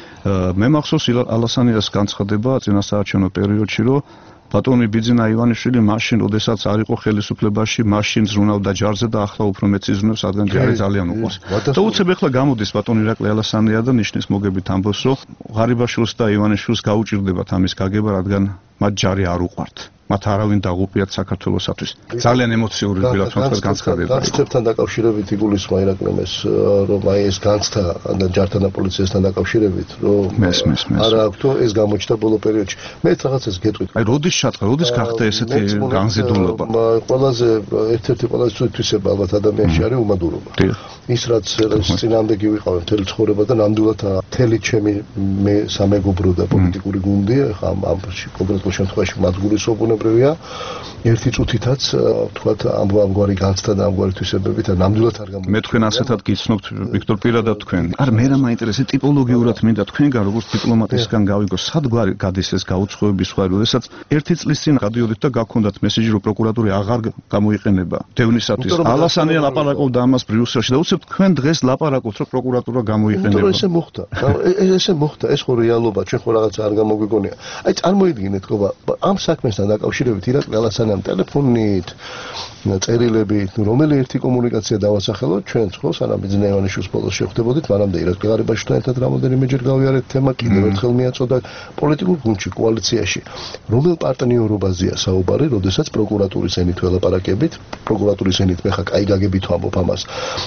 მე მახსოვს ალასანიას განცხადება წინასაარჩევნო პერიოდში რომ ბატონი ბიძინა ივანიშვილი მაშინ, როდესაც არ იყო ხელისუფლებაში, მაშინ ზრუნავდა ჯარზე და ახლა უფრო მეც იზრუნებს, რადგან ჯარი ძალიან უყვარს. და უცებ ახლა გამოდის ბატონი ირაკლი ალასანია და ნიშნის მოგებით ამბობს, რომ ღარიბაშვილს და ივანიშვილს გაუჭირდებათ ამის გაგება, რადგან მათ ჯარი არ უყვართ. მათ არავინ დაღუპიათ საქართველოსათვის. ძალიან ემოციური თვითონ განცხადება. განცხადებთან დაკავშირებით იგულისხმა ირაკლიმ ეს რომ აი ეს განცდა და ჯართან და პოლიციასთან დაკავშირებით რომ არა აქვთო ეს გამოჩნდა ბოლო პერიოდში. მე რაღაცას გეტყვით. აი როდის ჩატყდა, როდის გახდა ესეთი განზიდულობა? ყველაზე ერთ-ერთი ყველაზე თვისება ალბათ ადამიანში არის უმადურობა. ის რაც წინამდე გივიყავენ მთელი ცხოვრება და ნამდვილად მთელი ჩემი მე სამეგობრო და პოლიტიკური გუნდი ხა ამ კონკრეტულ შემთხვევაში მათ გულისხმობუნებრივია ერთი წუთითაც თქვათ ამგვარი განცდა და ამგვარი თვისებებით ნამდვილად არ გამოდის. მე თქვენ ასეთად გიცნობთ ვიქტორ პირადად თქვენ. არა მე რა მაინტერესებს ტიპოლოგიურად მინდა თქვენგან როგორც დიპლომატისგან გავიგო სად გვარი გადის ეს გაუცხოების სხვა როდესაც ერთი წლის წინ გადიოდით და გაქონდათ მესეჯი რომ პროკურატურა აღარ გამოიყენება დევნისათვის. ალასანია ლაპარაკობდა ამას ბრიუსელში და უცებ თქვენ დღეს ლაპარაკობთ რომ პროკურატურა გამოიყენება. იმიტომ რომ ესე მოხდა. ესე მოხდა, ეს ხო რეალობა, ჩვენ ხო რაღაცა არ გამოგვიგონია. აი წარმოიდგინეთ ყობა ამ საქმესთან დაკავშირებით ირაკლი ალასანიამ ტელეფონით წერილებით, რომელი ერთი კომუნიკაცია დავასახელოთ ჩვენც ხო, სანამ ბიძინა ივანიშვილს ბოლოს შევხვდებოდით, მანამდე ირაკლი ღარიბაშვილთან ერთად რამოდენიმეჯერ გავიარეთ თემა, კიდევ ერთხელ მიაწოდა პოლიტიკურ გუნდში, კოალიციაში. რომელ პარტნიორობაზეა საუბარი, როდესაც პროკურატურის ენით ველაპარაკებით, პროკურატურის ენით მე ხა კაი გაგებით ვამბობ ამას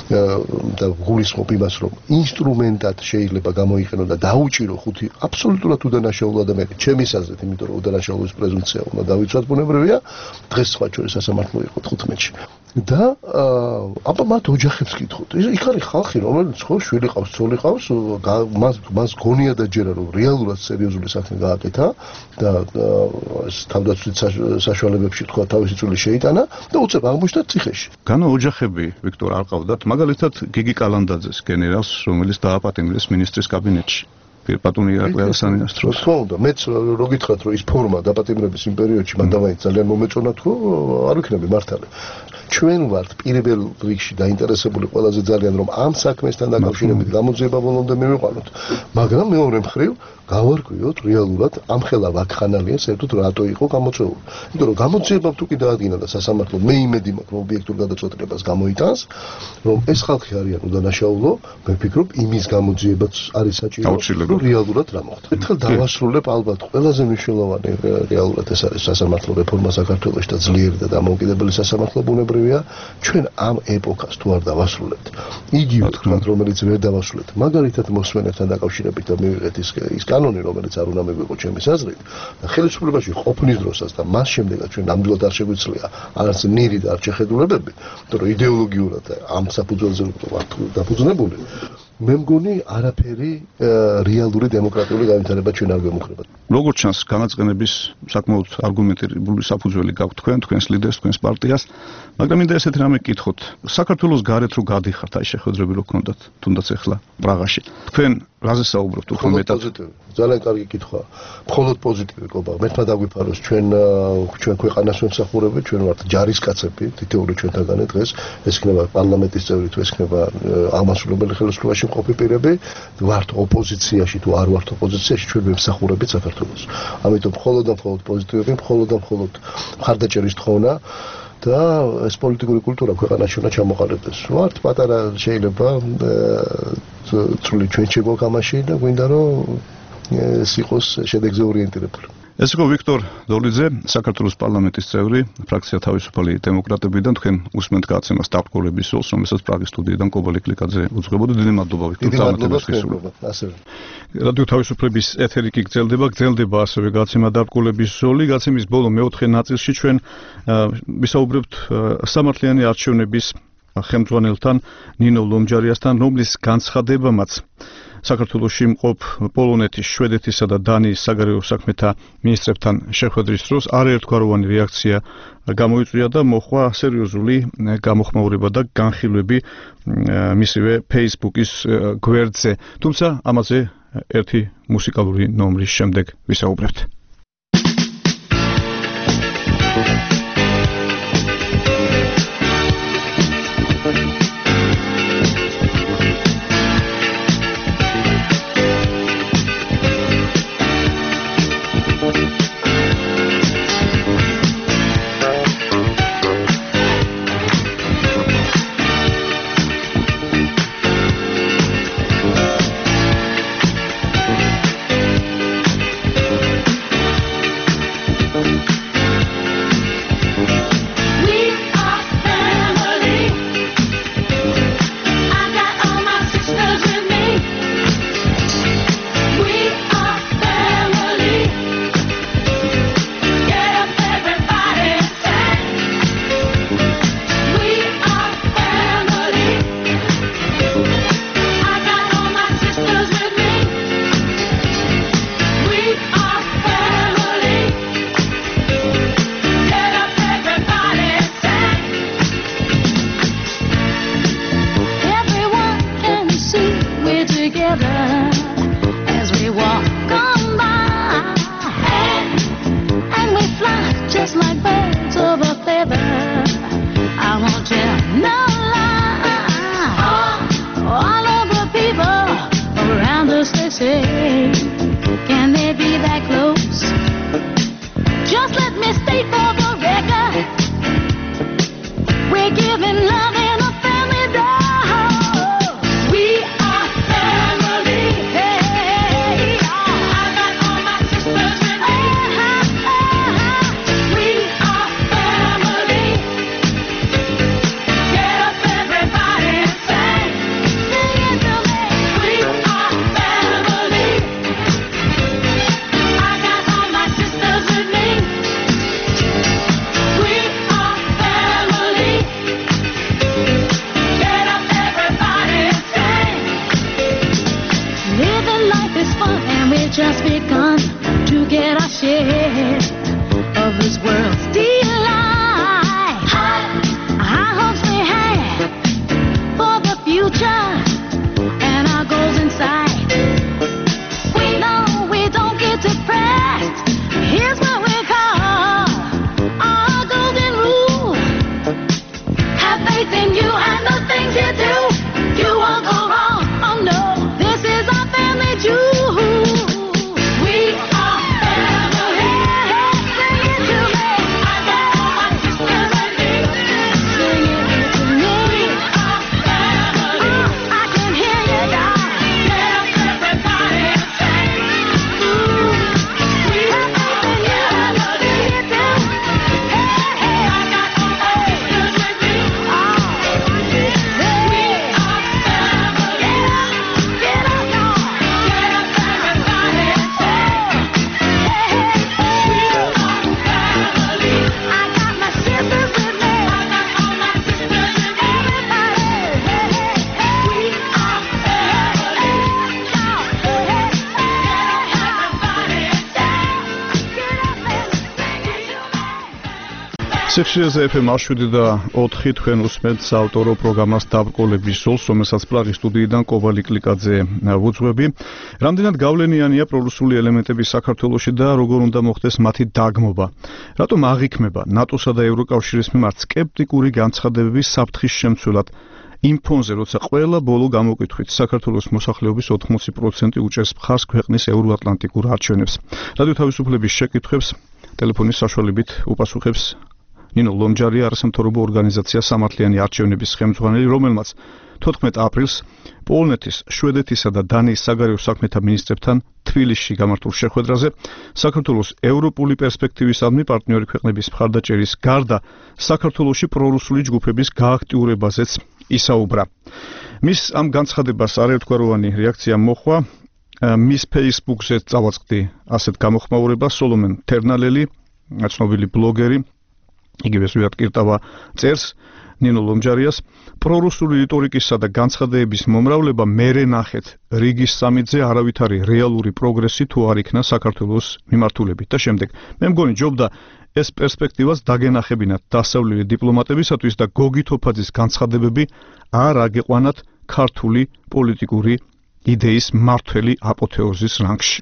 და გულისხმობ იმას, რომ ინსტრუმენტად შეიძლება გამოიყენო და დაუჭირო ხუთი აბსოლუტურად უდანაშაულო ადამიანი, ჩემის აზრით, იმიტომ რომ უდანაშაულობის პრეზუმპცია უნდა დავიცვათ ბუნებრივია, დღეს სხვა შორის სასამართლო იყო თხუთმეტში. და აბა მათ ოჯახებს კითხოთ. იქ არის ხალხი, რომელიც ხო შვილი ყავს, ცოლი ყავს, მას მას გონია დაჯერა, რომ რეალურად სერიოზული საქმე გააკეთა და ეს თავდაცვის საშუალებებში თქვა თავისი წული შეიტანა და უცებ აღმოჩნდა ციხეში. განა ოჯახები ვიქტორ არ ყავდათ, მაგალითად გიგი კალანდაძეს გენერალს, რომელიც დააპატიმრეს მინისტრის კაბინეტში. პირპატონი ირაკლი არასანიას დროს. თქო უნდა, მეც რო გითხრათ რომ ის ფორმა დაპატიმრების იმ პერიოდში მანდამაინც ძალიან მომეწონა თქო, არ ვიქნები მართალი. ჩვენ ვართ პირველ რიგში დაინტერესებული ყველაზე ძალიან რომ ამ საქმესთან დაკავშირებით გამოძიება ბოლომდე მივიყვანოთ, მაგრამ მეორე მხრივ გავარკვიოთ რეალურად ამ ხელა ვაკხანალიას ერთად რატო იყო გამოწვეული. იმიტომ რომ გამოძიება თუ კი დაადგინა და სასამართლო მე იმედი მაქვს რომ ობიექტურ გადაწყვეტილებას გამოიტანს, რომ ეს ხალხი არიან უდანაშაულო, მე ვფიქრობ იმის გამოძიებაც არის საჭირო, რომ რეალურად რა მოხდა. ერთხელ დავასრულებ ალბათ ყველაზე მნიშვნელოვანი რეალურად ეს არის სასამართლო რეფორმა საქართველოში და ძლიერი და დამოუკიდებელი სასამართლო ბუნებრივია, ჩვენ ამ ეპოქას თუ არ დავასრულებთ, იგივე თქვათ რომელიც ვერ დავასრულებთ, მაგალითად მოსმენებთან დაკავშირებით და მივიღეთ ის ის კანონი, რომელიც არ უნდა მიგვიყო ჩემის აზრით და ხელისუფლებაში ყოფნის დროსაც და მას შემდეგაც ჩვენ ნამდვილად არ შეგვიძლია არც ნირი და არც შეხედულებები, იმიტომ რომ იდეოლოგიურად ამ საფუძველზე ვართ დაფუძნებული. მე მგონი არაფერი რეალური დემოკრატიული განვითარება ჩვენ არ გვემუქრება. როგორც ჩანს, განაწყენების საკმაოდ არგუმენტირებული საფუძველი გაქვთ თქვენ, თქვენს ლიდერს, თქვენს პარტიას, მაგრამ მინდა ესეთი რამე გკითხოთ. საქართველოს გარეთ რო გადიხართ, აი შეხვედრები რო გქონდათ, თუნდაც ახლა პრაღაში. თქვენ რაზე საუბრობთ უფრო მეტად? ძალიან კარგი კითხვაა. მხოლოდ პოზიტივი ყობა. მეთმა დაგვიფაროს ჩვენ ჩვენ ქვეყანას ვემსახურებით, ჩვენ ვართ ჯარისკაცები, თითოეული ჩვენთაგანი დღეს, ეს იქნება პარლამენტის წევრი თუ ეს იქნება აღმასრულებელი ხელისუფლებაში მყოფი პირები, ვართ ოპოზიციაში თუ არ ვართ ოპოზიციაში, ჩვენ ვემსახურებით საქართველოს. ამიტომ მხოლოდ და მხოლოდ პოზიტივები, მხოლოდ და მხოლოდ მხარდაჭერის თხოვნა და ეს პოლიტიკური კულტურა ქვეყანაში უნდა ჩამოყალიბდეს. ვართ პატარა შეიძლება წვლილი ჩვენ შეგვაქვს და გვინდა რომ ეს იყოს შედეგზე ორიენტირებული. ეს იყო ვიქტორ დოლიძე, საქართველოს პარლამენტის წევრი, ფრაქცია თავისუფალი დემოკრატებიდან. თქვენ უსმენთ გაცემას დაბრკოლების სოლს, რომელსაც პრაღის სტუდიიდან კობალე კლიკაძე უძღვებოდა. დიდი მადლობა ვიქტორ დამატებასხისულობა. ასევე რადიო თავისუფლების ეთერი კი გრძელდება, გრძელდება ასევე გაცემა დაბრკოლების სოლი. გაცემის ბოლო მეოთხე ნაწილში ჩვენ ვისაუბრებთ სამართლიანი არჩევნების ხელმძღვანელთან ნინო ლომჯარიასთან, რომლის განცხადებამაც საქართველოში მყოფ პოლონეთის, შვედეთისა და დანიის საგარეო საქმეთა მინისტრებთან შეხვედრის დროს არაერთგვაროვანი რეაქცია გამოიწვია და მოხვა სერიოზული გამოხმაურება და განხილვები მისივე Facebook-ის გვერდზე. თუმცა ამაზე ერთი მუსიკალური ნომრის შემდეგ ვისაუბრებთ. სიხშირეზე ეფ ემ შვიდი და ოთხი თქვენ უსმენთ საავტორო პროგრამას დაბრკოლების ზოლს, რომელსაც პრაღის სტუდიიდან კოვალი კლიკაძე ვუძღვები. Რამდენად გავლენიანია პრორუსული ელემენტების საქართველოში და როგორ უნდა მოხდეს მათი დაგმობა? Რატომ აღიქმება ნატოსა და ევროკავშირის მიმართ სკეპტიკური განცხადებების საფრთხის შემცველად იმ ფონზე, როცა ყველა ბოლო გამოკითხვით საქართველოს მოსახლეობის ოთხმოცი პროცენტი უჭერს მხარს ქვეყნის ევროატლანტიკურ არჩევნებს. რადიო თავისუფლების შეკითხვებს ტელეფონის საშუალებით უპასუხებს ნინო ლომჯარია, არასამთავრობო ორგანიზაცია სამართლიანი არჩევნების ხელმძღვანელი, რომელმაც თოთხმეტ აპრილს პოლონეთის, შვედეთისა და დანიის საგარეო საქმეთა მინისტრებთან თბილისში გამართულ შეხვედრაზე საქართველოს ევროპული პერსპექტივისადმი პარტნიორი ქვეყნების მხარდაჭერის გარდა საქართველოში პრორუსული ჯგუფების გააქტიურებაზეც ისაუბრა. მის ამ განცხადებას არაერთგვაროვანი რეაქცია მოჰყვა. მის Facebook-ზე წავაწყდი ასეთ გამოხმაურებას სოლომონ თერნალელი, ცნობილი ბლოგერი, იგივე ზვიად კირტავა წერს ნინო ლომჯარიას, პრორუსული რიტორიკისა და განცხადებების მომრავლება მერე ნახეთ რიგის სამიტზე არავითარი რეალური პროგრესი თუ არ იქნა საქართველოს მიმართულებით და შემდეგ მე მგონი ჯობდა ეს პერსპექტივას დაგენახებინათ დასავლელი დიპლომატებისათვის და გოგი თოფაძის განცხადებები არ აგეყვანათ ქართული პოლიტიკური იდეის მართველი აპოთეოზის რანგში.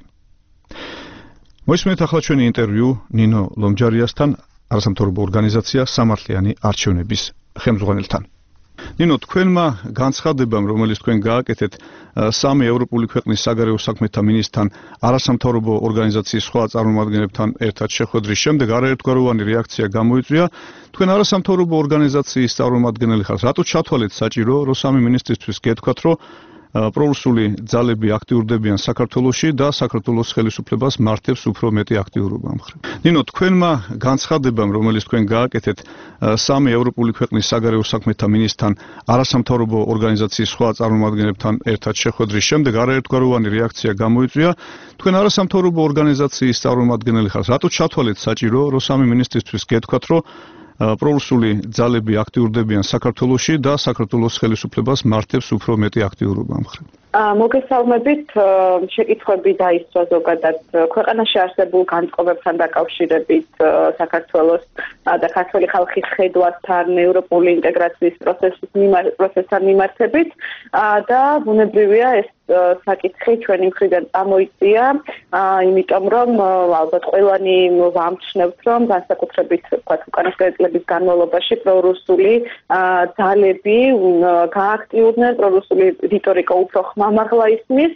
მოისმენთ ახლა ჩვენი ინტერვიუ ნინო ლომჯარიასთან, არასამთავრობო ორგანიზაცია სამართლიანი არჩევნების ხელმძღვანელთან. ნინო, თქვენმა განცხადებამ, რომელიც თქვენ გააკეთეთ სამი ევროპული ქვეყნის საგარეო საქმეთა მინისტრთან, არასამთავრობო ორგანიზაციის სხვა წარმომადგენლებთან ერთად შეხვედრის შემდეგ არაერთგვაროვანი რეაქცია გამოიწვია. თქვენ არასამთავრობო ორგანიზაციის წარმომადგენელი ხართ. რატო ჩათვალეთ საჭირო, რომ სამი მინისტრისთვის გეთქვათ, რომ პრორუსული ძალები აქტიურდებიან საქართველოში და საქართველოს ხელისუფლებას მართებს უფრო მეტი აქტიურობა მხრივ. ნინო, თქვენმა განცხადებამ, რომელიც თქვენ გააკეთეთ სამი ევროპული ქვეყნის საგარეო საქმეთა მინისტრთან, არასამთავრობო ორგანიზაციის სხვა წარმომადგენლებთან ერთად შეხვედრის შემდეგ არაერთგვაროვანი რეაქცია გამოიწვია. თქვენ არასამთავრობო ორგანიზაციის წარმომადგენელი ხართ. რატო ჩათვალეთ საჭირო, რომ სამი მინისტრისთვის გეთქვათ, რომ პრორუსული ძალები აქტიურდებიან საქართველოში და საქართველოს ხელისუფლებას მართებს უფრო მეტი აქტიურობა მხრივ. მოგესალმებით, შეკითხვები დაისვა ზოგადად ქვეყანაში არსებულ განწყობებთან დაკავშირებით საქართველოს და ქართული ხალხის ხედვასთან ევროპული ინტეგრაციის პროცესის პროცესთან მიმართებით და ბუნებრივია ეს საკითხი ჩვენი მხრიდან წამოიწია, იმიტომ რომ ალბათ ყველანი ვამჩნევთ, რომ განსაკუთრებით ვთქვათ უკანასკნელი წლების განმავლობაში პრორუსული ძალები გააქტიურდნენ, პრორუსული რიტორიკა უფრო ხმამაღლა ისმის,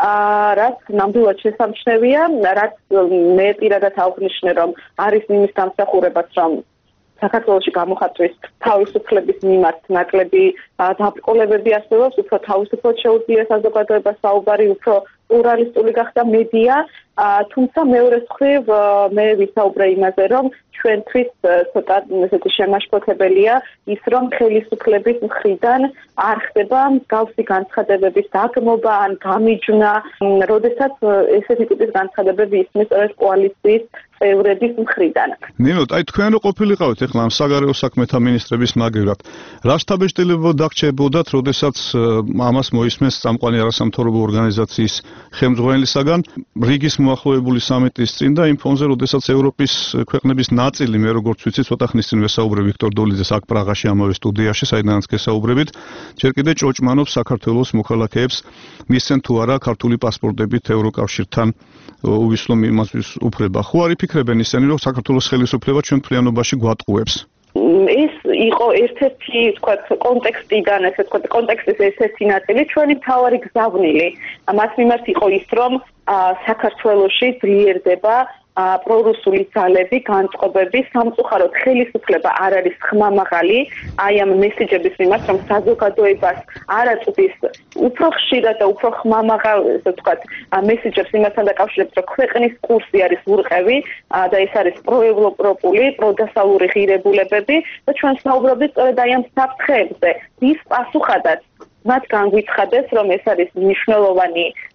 რაც ნამდვილად შესამჩნევია, რაც მე პირადად აღვნიშნე, რომ არის იმის დამსახურებაც, რომ საქართველოში გამოხატვის თავისუფლების მიმართ ნაკლები დაბრკოლებები არსებობს, უფრო თავისუფლად შეუძლია საზოგადოებას საუბარი, უფრო პლურალისტური გახდა მედია, თუმცა მეორე მხრივ მე ვისაუბრე იმაზე, რომ ჩვენთვის ცოტა ესეთი შემაშფოთებელია ის, რომ ხელისუფლების მხრიდან არ ხდება მსგავსი განცხადებების დაგმობა ან გამიჯვნა, როდესაც ესეთი ტიპის განცხადებები ისმის სწორედ კოალიციის წევრების მხრიდან. ნინო, აი თქვენ რო ყოფილიყავით ახლა ამ საგარეო საქმეთა მინისტრების მაგივრად, რა შთაბეჭდილება დაგჭებოდათ, როდესაც ამას მოისმენს წამყვანი არასამთავრობო ორგანიზაციის ხელმძღვანელისაგან რიგის მოახლოებული სამიტის წინ და იმ ფონზე, როდესაც ევროპის ქვეყნების ნაწილი, მე როგორც ვიცი, ცოტა ხნის წინ ვესაუბრე ვიქტორ დოლიძეს აქ პრაღაში ამავე სტუდიაში, საიდანაც გესაუბრებით, ჯერ კიდე ჭოჭმანობს საქართველოს მოქალაქეებს მისცენ თუ არა ქართული პასპორტებით ევროკავშირთან უვისლო მიმართვის უფლება. ხო არ იფიქრებენ ისინი, რომ საქართველოს ხელისუფლება ჩვენ მთლიანობაში გვატყუებს? ეს იყო ერთ-ერთი, ვთქვათ, კონტექსტიდან, ესე ვთქვათ, კონტექსტის ერთ-ერთი ნაწილი, ჩვენი მთავარი გზავნილი. მას მიმართ იყო ის, რომ საქართველოში ძლიერდება პრორუსული ძალები, განწყობები, სამწუხაროდ ხელისუფლება არ არის ხმამაღალი აი ამ მესიჯების მიმართ, რომ საზოგადოებას არ აწვდის უფრო ხშირად და უფრო ხმამაღალ, ესე ვთქვათ, მესიჯებს იმასთან დაკავშირებით, რომ ქვეყნის კურსი არის ურყევი და ეს არის პროევროპული, პროდასავლური ღირებულებები და ჩვენ საუბრობთ სწორედ აი ამ საფრთხეებზე. ის პასუხადაც მათ განგვიცხადეს, რომ ეს არის მნიშვნელოვანი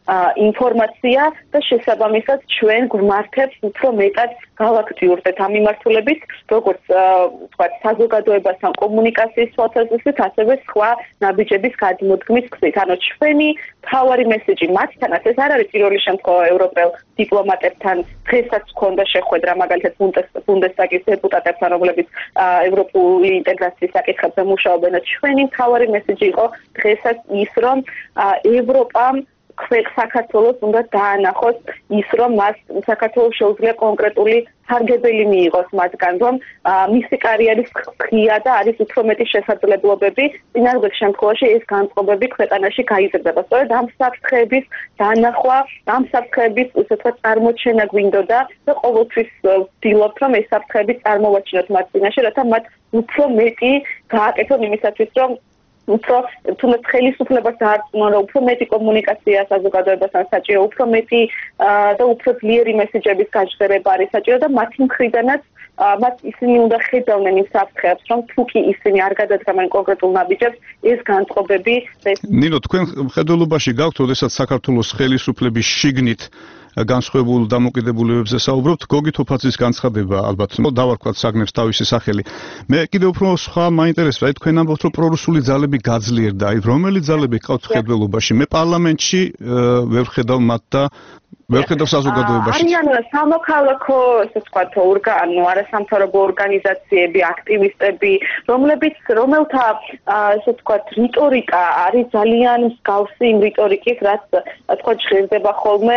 ინფორმაცია და შესაბამისად ჩვენ გვმართებთ უფრო მეტად გალაქტიურდეთ ამ მიმართულებით, როგორც ვთქვათ, საზოგადოებასთან კომუნიკაციის თვალსაზრისით, ასევე სხვა ნაბიჯების გადმოდგმის გზით. ანუ ჩვენი მთავარი მესიჯი მათთანაც ეს არ არის პირველი შემთხვევა ევროპელ დიპლომატებთან, დღესაც ჰქონდა შეხვედრა მაგალითად ბუნდესტაგის დეპუტატებთან, რომლებიც ევროპული ინტეგრაციის საკითხებზე მუშაობენ. ჩვენი მთავარი მესიჯი იყო დღესაც ის, რომ ევროპამ საქართველოს უნდა დაანახოს ის, რომ მას საქართველოს შეუძლია კონკრეტული სარგებელი მიიღოს მათგან, რომ მისი კარიერის ღია და არის უფრო მეტი შესაძლებლობები, წინასწარ შემთხვევაში ეს განწყობები ქვეყანაში გაიზრდება. სწორედ ამ საფრთხეების დაანახვა, ამ საფრთხეების ისე ვთქვათ წარმოჩენა გვინდოდა და ყოველთვის ვცდილობთ, რომ ეს საფრთხეები წარმოვაჩინოთ მათ წინაშე, რათა მათ უფრო მეტი გააკეთონ იმისათვის, რომ უფრო თუნდაც ხელისუფლებას დაარწმუნონ, რომ უფრო მეტი კომუნიკაცია საზოგადოებასთან საჭირო, უფრო მეტი და უფრო ძლიერი მესიჯების გაჟღერება არის საჭირო და მათი მხრიდანაც მათ ისინი უნდა ხედავდნენ იმ საფრთხეებს, რომ თუ კი ისინი არ გადადგამენ კონკრეტულ ნაბიჯებს, ეს განწყობები ნინო, თქვენ მხედველობაში გაქვთ, როდესაც საქართველოს ხელისუფლების შიგნით განსხვავებულ დამოკიდებულებებზე საუბრობთ, გოგი თოფაძის განცხადება ალბათ დავარქვათ საგნებს თავისი სახელი. მე კიდევ უფრო სხვა მაინტერესებს, აი თქვენ ამბობთ, რომ პრორუსული ძალები გაძლიერდა, აი რომელი ძალები გყავთ მხედველობაში? მე პარლამენტში ვერ ხედავ მათ და ვერ ხედავ საზოგადოებაში. არიან სამოქალაქო, ესე ვთქვათ, ორგანო, არასამთავრობო ორგანიზაციები, აქტივისტები, რომლებიც რომელთა ესე ვთქვათ, რიტორიკა არის ძალიან მსგავსი იმ რიტორიკის, რაც თქვა ჟღერდება ხოლმე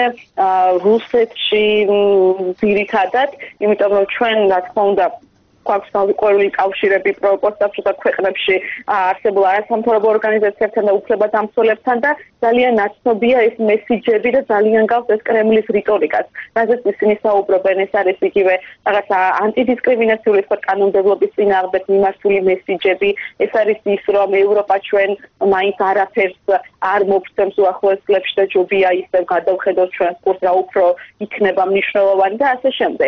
რუსეთში ძირითადად, იმიტომ რომ ჩვენ რა თქმა უნდა გვაქვს ყოველი კავშირები პროპოსტსა ქვეყნებში არსებულ არასამთავრობო ორგანიზაციებთან და უფლებადამცველებთან და ძალიან ნაცნობია ეს მესიჯები და ძალიან გავს ეს კრემლის რიტორიკას. რაზეც ისინი საუბრობენ, ეს არის იგივე რაღაცა ანტიდისკრიმინაციული სხვა კანონმდებლობის წინააღმდეგ მიმართული მესიჯები. ეს არის ის, რომ ევროპა ჩვენ მაინც არაფერს არ მოგცემს უახლოეს წლებში და ჯობია ისევ გადავხედოთ ჩვენს კურსს, რა უფრო იქნება მნიშვნელოვანი და ასე შემდეგ.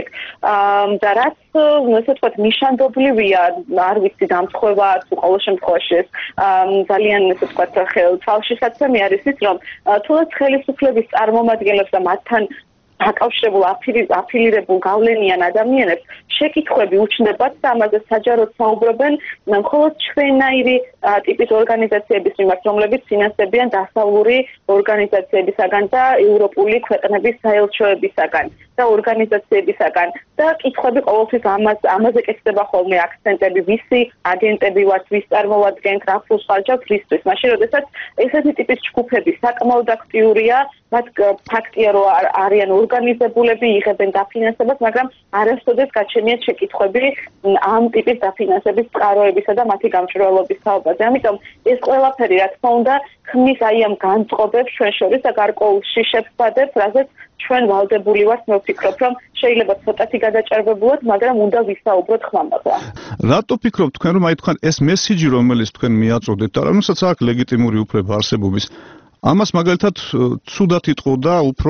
და რაც ესე ვთქვათ, ნიშანდობლივია, არ ვიცი, დამცხვევა თუ ყოველ შემთხვევაში ეს ძალიან ესე ვთქვათ, თვალშისაცემი არის ის, რომ თუნდაც ხელისუფლების წარმომადგენლებს და მათთან დაკავშირებულ აფილირებულ გავლენიან ადამიანებს შეკითხვები უჩნდებათ და ამაზე საჯაროდ საუბრობენ მხოლოდ ჩვენაირი ტიპის ორგანიზაციების მიმართ, რომლებიც ფინანსებიან დასავლური ორგანიზაციებისაგან და ევროპული ქვეყნების საელჩოებისაგან და ორგანიზაციებისაგან და კითხვები ყოველთვის ამას ამაზე კეთდება ხოლმე აქცენტები, ვისი აგენტები ვართ, ვის წარმოვადგენთ, რა ფულს ხარჯავთ, რისთვის. მაშინ როდესაც ესეთი ტიპის ჯგუფები საკმაოდ აქტიურია, მათ ფაქტია რომ არიან ორგანიზებულები, იღებენ დაფინანსებას, მაგრამ არასოდეს გაჩენიათ შეკითხვები ამ ტიპის დაფინანსების წყაროებისა და მათი გამჭვირვალობის თაობაზე. ამიტომ ეს ყველაფერი რა თქმა უნდა ხმის აი ამ განწყობებს ჩვენ შორის და გარკვეულ შიშებს ვადებს, რაზეც ჩვენ ვალდებული ვართ, მე ვფიქრობ, რომ შეიძლება ცოტათი გადაჭარბებულად, მაგრამ უნდა ვისაუბროთ ხმამაღლა. რატო ფიქრობთ თქვენ, რომ აი თქვენ ეს მესიჯი, რომელიც თქვენ მიაწოდეთ და რომელსაც აქვს ლეგიტიმური უფლება არსებობის, ამას მაგალითად ცუდად იტყოდა უფრო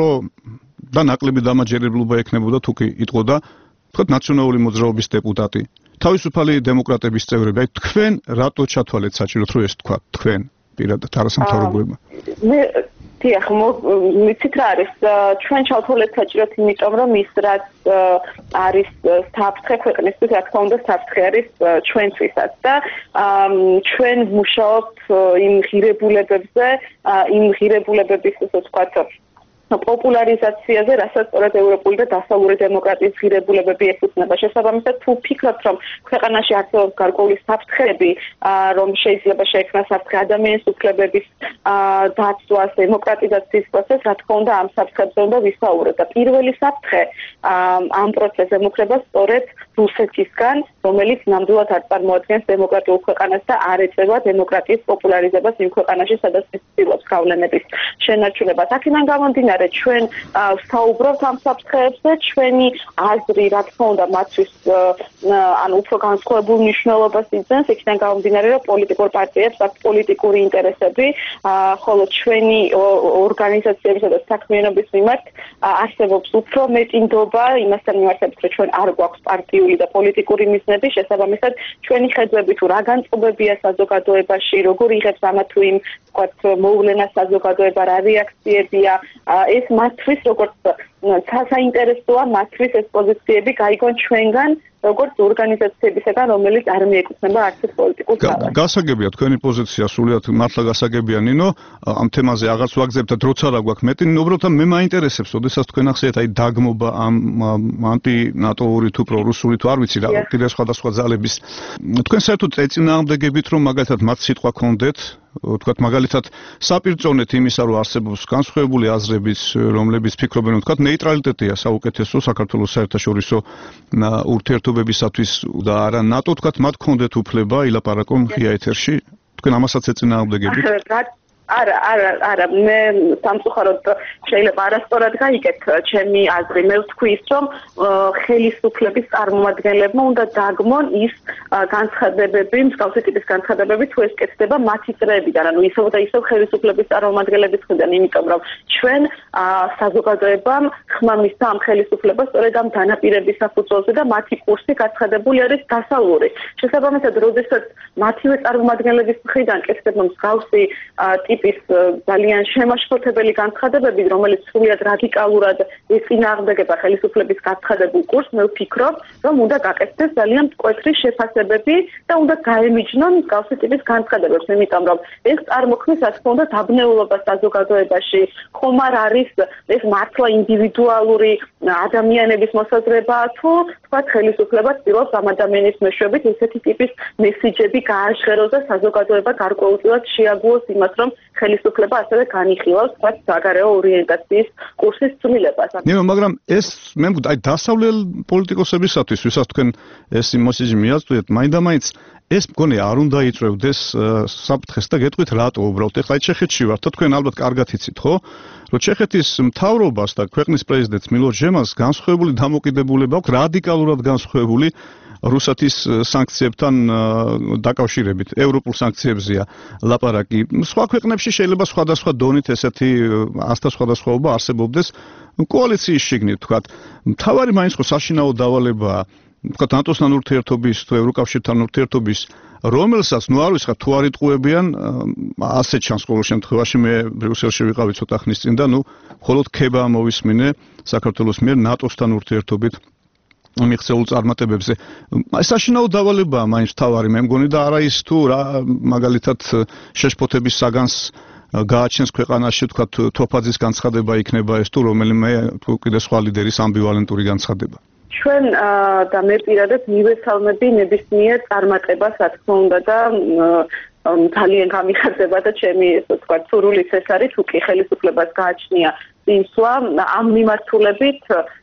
და ნაკლები დამაჯერებლობა ექნებოდა თუ კი იტყოდა, თქვათ ნაციონალური მოძრაობის დეპუტატი, თავისუფალი დემოკრატების წევრები. აი თქვენ რატო ჩათვალეთ საჭიროდ, რომ ეს თქვა თქვენ პირადად არასამთავრობოებმა? მე დიახ, მიცით რა არის, ჩვენ ჩავთვალეთ საჭიროდ, იმიტომ რომ ის რაც არის საფრთხე ქვეყნისთვის, რა თქმა უნდა, საფრთხე არის ჩვენთვისაც და ჩვენ ვმუშაობთ იმ ღირებულებებზე, იმ ღირებულებების, ასე ვთქვათ, პოპულარიზაციაზე, რასაც სწორედ ევროპული და დასავლური დემოკრატიის ღირებულებები ეფუძნება. შესაბამისად, თუ ფიქრობთ, რომ ქვეყანაში არსებობს გარკვეული საფრთხეები, რომ შეიძლება შეექმნას საფრთხე ადამიანის უფლებების დაცვას, დემოკრატიზაციის პროცესს, რა თქმა უნდა, ამ საფრთხებზე უნდა ვისაუბროთ. და პირველი საფრთხე ამ პროცესს ემუქრება სწორედ რუსეთისგან, რომელიც ნამდვილად არ წარმოადგენს დემოკრატიულ ქვეყანას და არ ეწევა დემოკრატიის პოპულარიზებას იმ ქვეყანაში, სადაც ის ცდილობს გავლენების შენარჩუნებას. აქედან გამომდინარე, ჩვენ ვსაუბრობთ ამ საფრთხეებზე, ჩვენი აზრი, რა თქმა უნდა, მათთვის ანუ უფრო განსხვავებულ მნიშვნელობას იძენს, იქიდან გამომდინარე, რომ პოლიტიკურ პარტიებს აქვს პოლიტიკური ინტერესები, ხოლო ჩვენი ორგანიზაციებისა და საქმიანობის მიმართ არსებობს უფრო მეტი ნდობა იმასთან მიმართებით, რომ ჩვენ არ გვაქვს პარტიული და პოლიტიკური მიზნები, შესაბამისად, ჩვენი ხედვები თუ რა განწყობებია საზოგადოებაში, როგორ იღებს ამა თუ იმ ვთქვათ, მოვლენა საზოგადოება რა რეაქციებია, ეს მათთვის როგორც საინტერესოა მათთვის ეს პოზიციები გაიგონ ჩვენგან როგორც ორგანიზაციებისგან, რომელიც არ მიეკუთვნება არცერთ პოლიტიკურ ძალას. გასაგებია თქვენი პოზიცია, სულიად მართლა გასაგებია ნინო, ამ თემაზე აღარც ვაგზავნებთ და დროც არ აგვაქვს მეტი, უბრალოდ მე მაინტერესებს, ოდესაც თქვენ ახსენეთ აი დაგმობა ამ ანტი-ნატოური თუ პრორუსული თუ არ ვიცი რა, კიდე სხვადასხვა ძალების. თქვენ საერთოდ ეწინააღმდეგებით რომ მაგალითად მათ სიტყვა ქონდეთ, ვთქვათ მაგალითად საპირწონეთ იმისა, რომ არსებობს განსხვავებული აზრებიც, რომლებიც ფიქრობენ, ვთქვათ ნეიტრალიტეტია საუკეთესო საქართველოს საერთაშორისო ურთიერთობებისათვის და არა ნატო, ვთქვათ მათ ქონდეთ უფლება ილაპარაკონ ღია ეთერში, თქვენ ამასაც ეწინააღმდეგებით? არა, არა, არა, მე სამწუხაროდ შეიძლება არასწორად გაიგეთ ჩემი აზრი. მე ვთქვი ის, რომ ხელისუფლების წარმომადგენლებმა უნდა დაგმონ ის განცხადებები, მსგავსი ტიპის განცხადებები, თუ ეს კეთდება მათი წრეებიდან, ანუ ისევ და ისევ ხელისუფლების წარმომადგენლების მხრიდან, იმიტომ რომ ჩვენ საზოგადოებამ ხმა მისცა ამ ხელისუფლებას სწორედ ამ განაპირების საფუძველზე და მათი კურსი გაცხადებული არის დასავლური. შესაბამისად, როდესაც მათივე წარმომადგენლების მხრიდან კეთდება მსგავსი ტიპის ძალიან შემაშფოთებელი განცხადებები, რომელიც სრულიად რადიკალურად ეწინააღმდეგება ხელისუფლების გაცხადებულ კურსს, მე ვფიქრობ, რომ უნდა გაკეთდეს ძალიან მკვეთრი შეფასებები და უნდა გაემიჯნონ მსგავსი ტიპის განცხადებებს, იმიტომ რომ ეს წარმოქმნის, რა თქმა უნდა, დაბნეულობას საზოგადოებაში, ხომ არ არის ეს მართლა ინდივიდუალური ადამიანების მოსაზრება, თუ თქვა ხელისუფლება ცდილობს ამ ადამიანის მეშვეობით ესეთი ტიპის მესიჯები გააჟღეროს და საზოგადოება გარკვეულწილად შეაგუოს იმას, რომ ხელისუფლება ასევე განიხილავს თქვა საგარეო ორიენტაციის კურსის ცვლილებას. ნინო, მაგრამ ეს მე მგონი აი დასავლელ პოლიტიკოსებისათვის, ვისაც თქვენ ეს მოსიჯი მიაწვდით, მაინდა-მაინც ეს მგონი არ უნდა იწევდეს საფრთხეს და გეტყვით რატო უბრალოდ. ეხლა აი ჩეხეთში ვართ და თქვენ ალბათ კარგად იცით, ხო? რომ ჩეხეთის მთავრობას და ქვეყნის პრეზიდენტს მილოშ ჟემანს განსხვავებული დამოკიდებულება აქვს, რადიკალურად განსხვავებული რუსეთის სანქციებთან დაკავშირებით, ევროპულ სანქციებზეა ლაპარაკი. სხვა ქვეყნებში შეიძლება სხვადასხვა დონით ესეთი ასთა სხვადასხვაობა არსებობდეს კოალიციის შიგნით, თქვათ. მთავარი მაინც ხო საშინაო დავალებაა, თქვათ ნატოსთან ურთიერთობის თუ ევროკავშირთან ურთიერთობის, რომელსაც ნუ არ ვიცხა თუ არ იტყუებიან, ასე ჩანს ყოველ შემთხვევაში მე ბრიუსელში ვიყავი ცოტა ხნის წინ და ნუ მხოლოდ ქება მოვისმინე საქართველოს მიერ ნატოსთან ურთიერთობით მიღწეულ წარმატებებზე. საშინაო დავალებაა მაინც თავარი, მე მგონი და არა ის თუ რა მაგალითად შეშფოთების საგანს გააჩენს ქვეყანაში, თქვათ თოფაძის განცხადება იქნება ეს თუ რომელიმე თუ კიდე სხვა ლიდერის ამბივალენტური განცხადება. ჩვენ და მე პირადად მივესალმები ნებისმიერ წარმატებას, რა თქმა უნდა და ძალიან გამიხარდება და ჩემი ესე ვთქვათ სურვილიც ეს არის, თუ კი ხელისუფლებას გააჩნია წინსვლა ამ მიმართულებით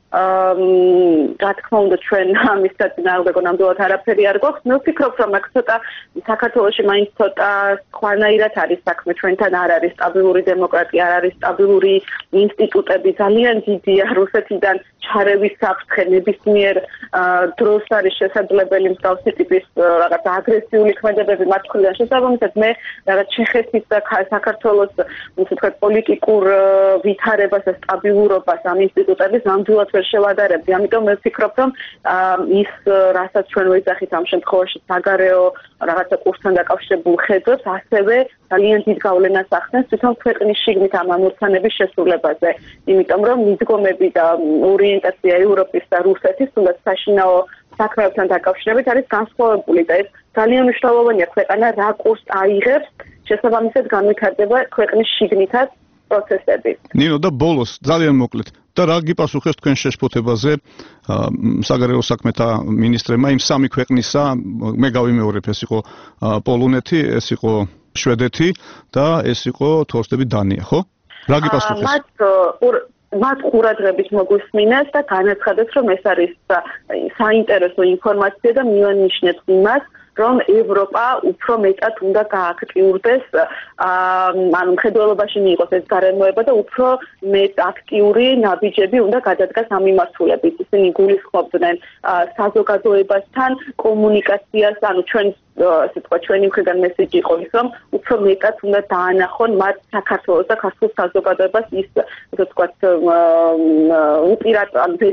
რა თქმა უნდა ჩვენ ამის საწინააღმდეგო ნამდვილად არაფერი არ გვაქვს. მე ვფიქრობ, რომ აქ ცოტა საქართველოში მაინც ცოტა სხვანაირად არის საქმე, ჩვენთან არ არის სტაბილური დემოკრატია, არ არის სტაბილური ინსტიტუტები, ძალიან დიდია რუსეთიდან ჩარევის საფრთხე, ნებისმიერ დროს არის შესაძლებელი მსგავსი ტიპის რაღაც აგრესიული ქმედებები მათ მხრიდან. შესაბამისად, მე რაღაც ჩეხეთის და საქართველოს ისე ვთქვათ პოლიტიკურ ვითარებას და სტაბილურობას ამ ინსტიტუტების ნამდვილად შევადარებდი. ამიტომ მე ვფიქრობ, რომ ის რასაც ჩვენ ვეძახით ამ შემთხვევაში საგარეო რაღაცა კურსთან დაკავშირებულ ხედვებს, ასევე ძალიან დიდ გავლენას ახდენს თვითონ ქვეყნის შიგნით ამ ამოცანების შესრულებაზე. იმიტომ რომ მიდგომები და ორიენტაცია ევროპის და რუსეთის თუნდაც საშინაო საქმეებთან დაკავშირებით არის განსხვავებული და ეს ძალიან მნიშვნელოვანია ქვეყანა რა კურსს აიღებს, შესაბამისად განვითარდება ქვეყნის შიგნითაც პროცესები. ნინო და ბოლოს ძალიან მოკლედ და რა გიპასუხეს თქვენ შეშფოთებაზე საგარეო საქმეთა მინისტრებმა იმ სამი ქვეყნისა, მე გავიმეორებ, ეს იყო პოლონეთი, ეს იყო შვედეთი და ეს იყო თუ არ ვცდები დანია, ხო? რა გიპასუხეს? მათ მათ ყურადღებით მოგვისმინეს და განაცხადეს, რომ ეს არის საინტერესო ინფორმაცია და მიანიშნებს იმას, რომ ევროპა უფრო მეტად უნდა გააქტიურდეს, ანუ მხედველობაში მიიღოს ეს გარემოება და უფრო მეტ აქტიური ნაბიჯები უნდა გადადგას ამ მიმართულებით. ისინი გულისხმობდნენ საზოგადოებასთან კომუნიკაციას, ანუ ჩვენ ასე თქვა ჩვენი მხრიდან მესიჯი იყო ის, რომ უფრო მეტად უნდა დაანახონ მათ საქართველოს და ქართულ საზოგადოებას ის, ასე თქვა უპირატ ან ბენეფიტ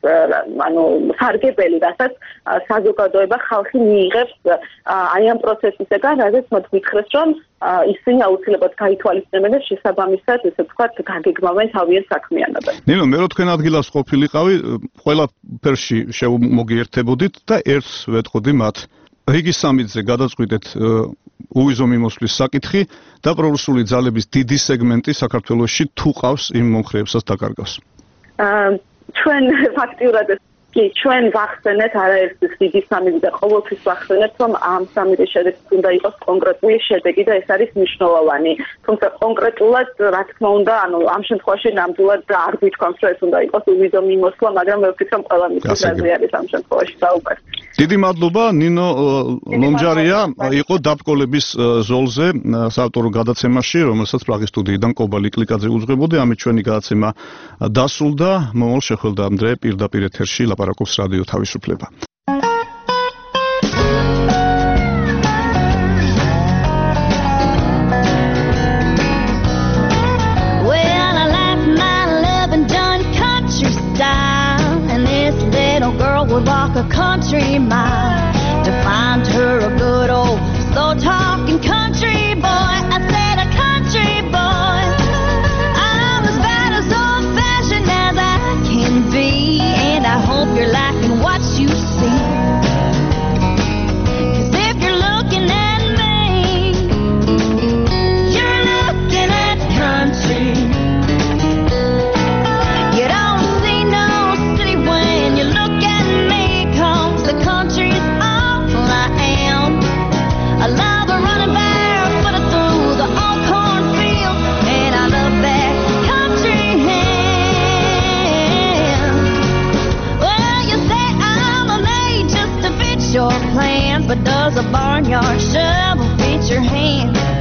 ანუ სარგებელი, რასაც საზოგადოება ხალხი მიიღებს აი ამ პროცესისგან, რადგან მათ გითხრეს, რომ ისინი აუცილებლად გაითვალისწინებენ და შესაბამისად, ესე ვთქვათ, გაგეგმავენ თავიანთ საქმიანობას. ნინო, მე რო თქვენ ადგილას ყოფილიყავი, ყველა ფერში შემოგიერთებოდით და ერთს ვეტყოდი მათ. რიგი სამიძე გადაწყვიტეთ უვიზო მიმოსვლის საკითხი და პრორუსული ძალების დიდი სეგმენტი საქართველოში თუ ყავს იმ მომხრეებსაც დაკარგავს. ჩვენ ფაქტიურად კი ჩვენ ვახსენეთ არაერთის დიდი სამიძე და ყოველთვის ვახსენეთ, რომ ამ სამიძის შედეგი უნდა იყოს კონკრეტული შედეგი და ეს არის მნიშვნელოვანი. თუმცა კონკრეტულად, რა თქმა უნდა, ანუ ამ შემთხვევაში ნამდვილად არ გვითქვამს, რომ ეს უნდა იყოს უვიზო მიმოსვლა, მაგრამ მე ვფიქრობ, რომ ყველა მის გზაზე არის ამ შემთხვევაში საუბარი. დიდი მადლობა, ნინო ლომჯარია იყო დაბკოლების ზოლზე საავტორო გადაცემაში, რომელსაც პრაღის სტუდიიდან კობალი კლიკაძე უძღვებოდი. ამით ჩვენი გადაცემა დასრულდა. მომავალ შეხვედრამდე პირდაპირ ეთერში ლაპარაკობს რადიო თავისუფლება. Would walk a country mile to find her a good old slow talking country boy. I said a country boy. I'm as bad as old fashioned as I can be, and I hope you're liking what you see. 'Cause if you're looking at me, you're looking at country. You don't see no city when you look at the country's all I am. I love a running barefoot through the old cornfield, and I love that country hand. Well, you say I'm a made just to fit your plans, but does a barnyard shovel fit your hand?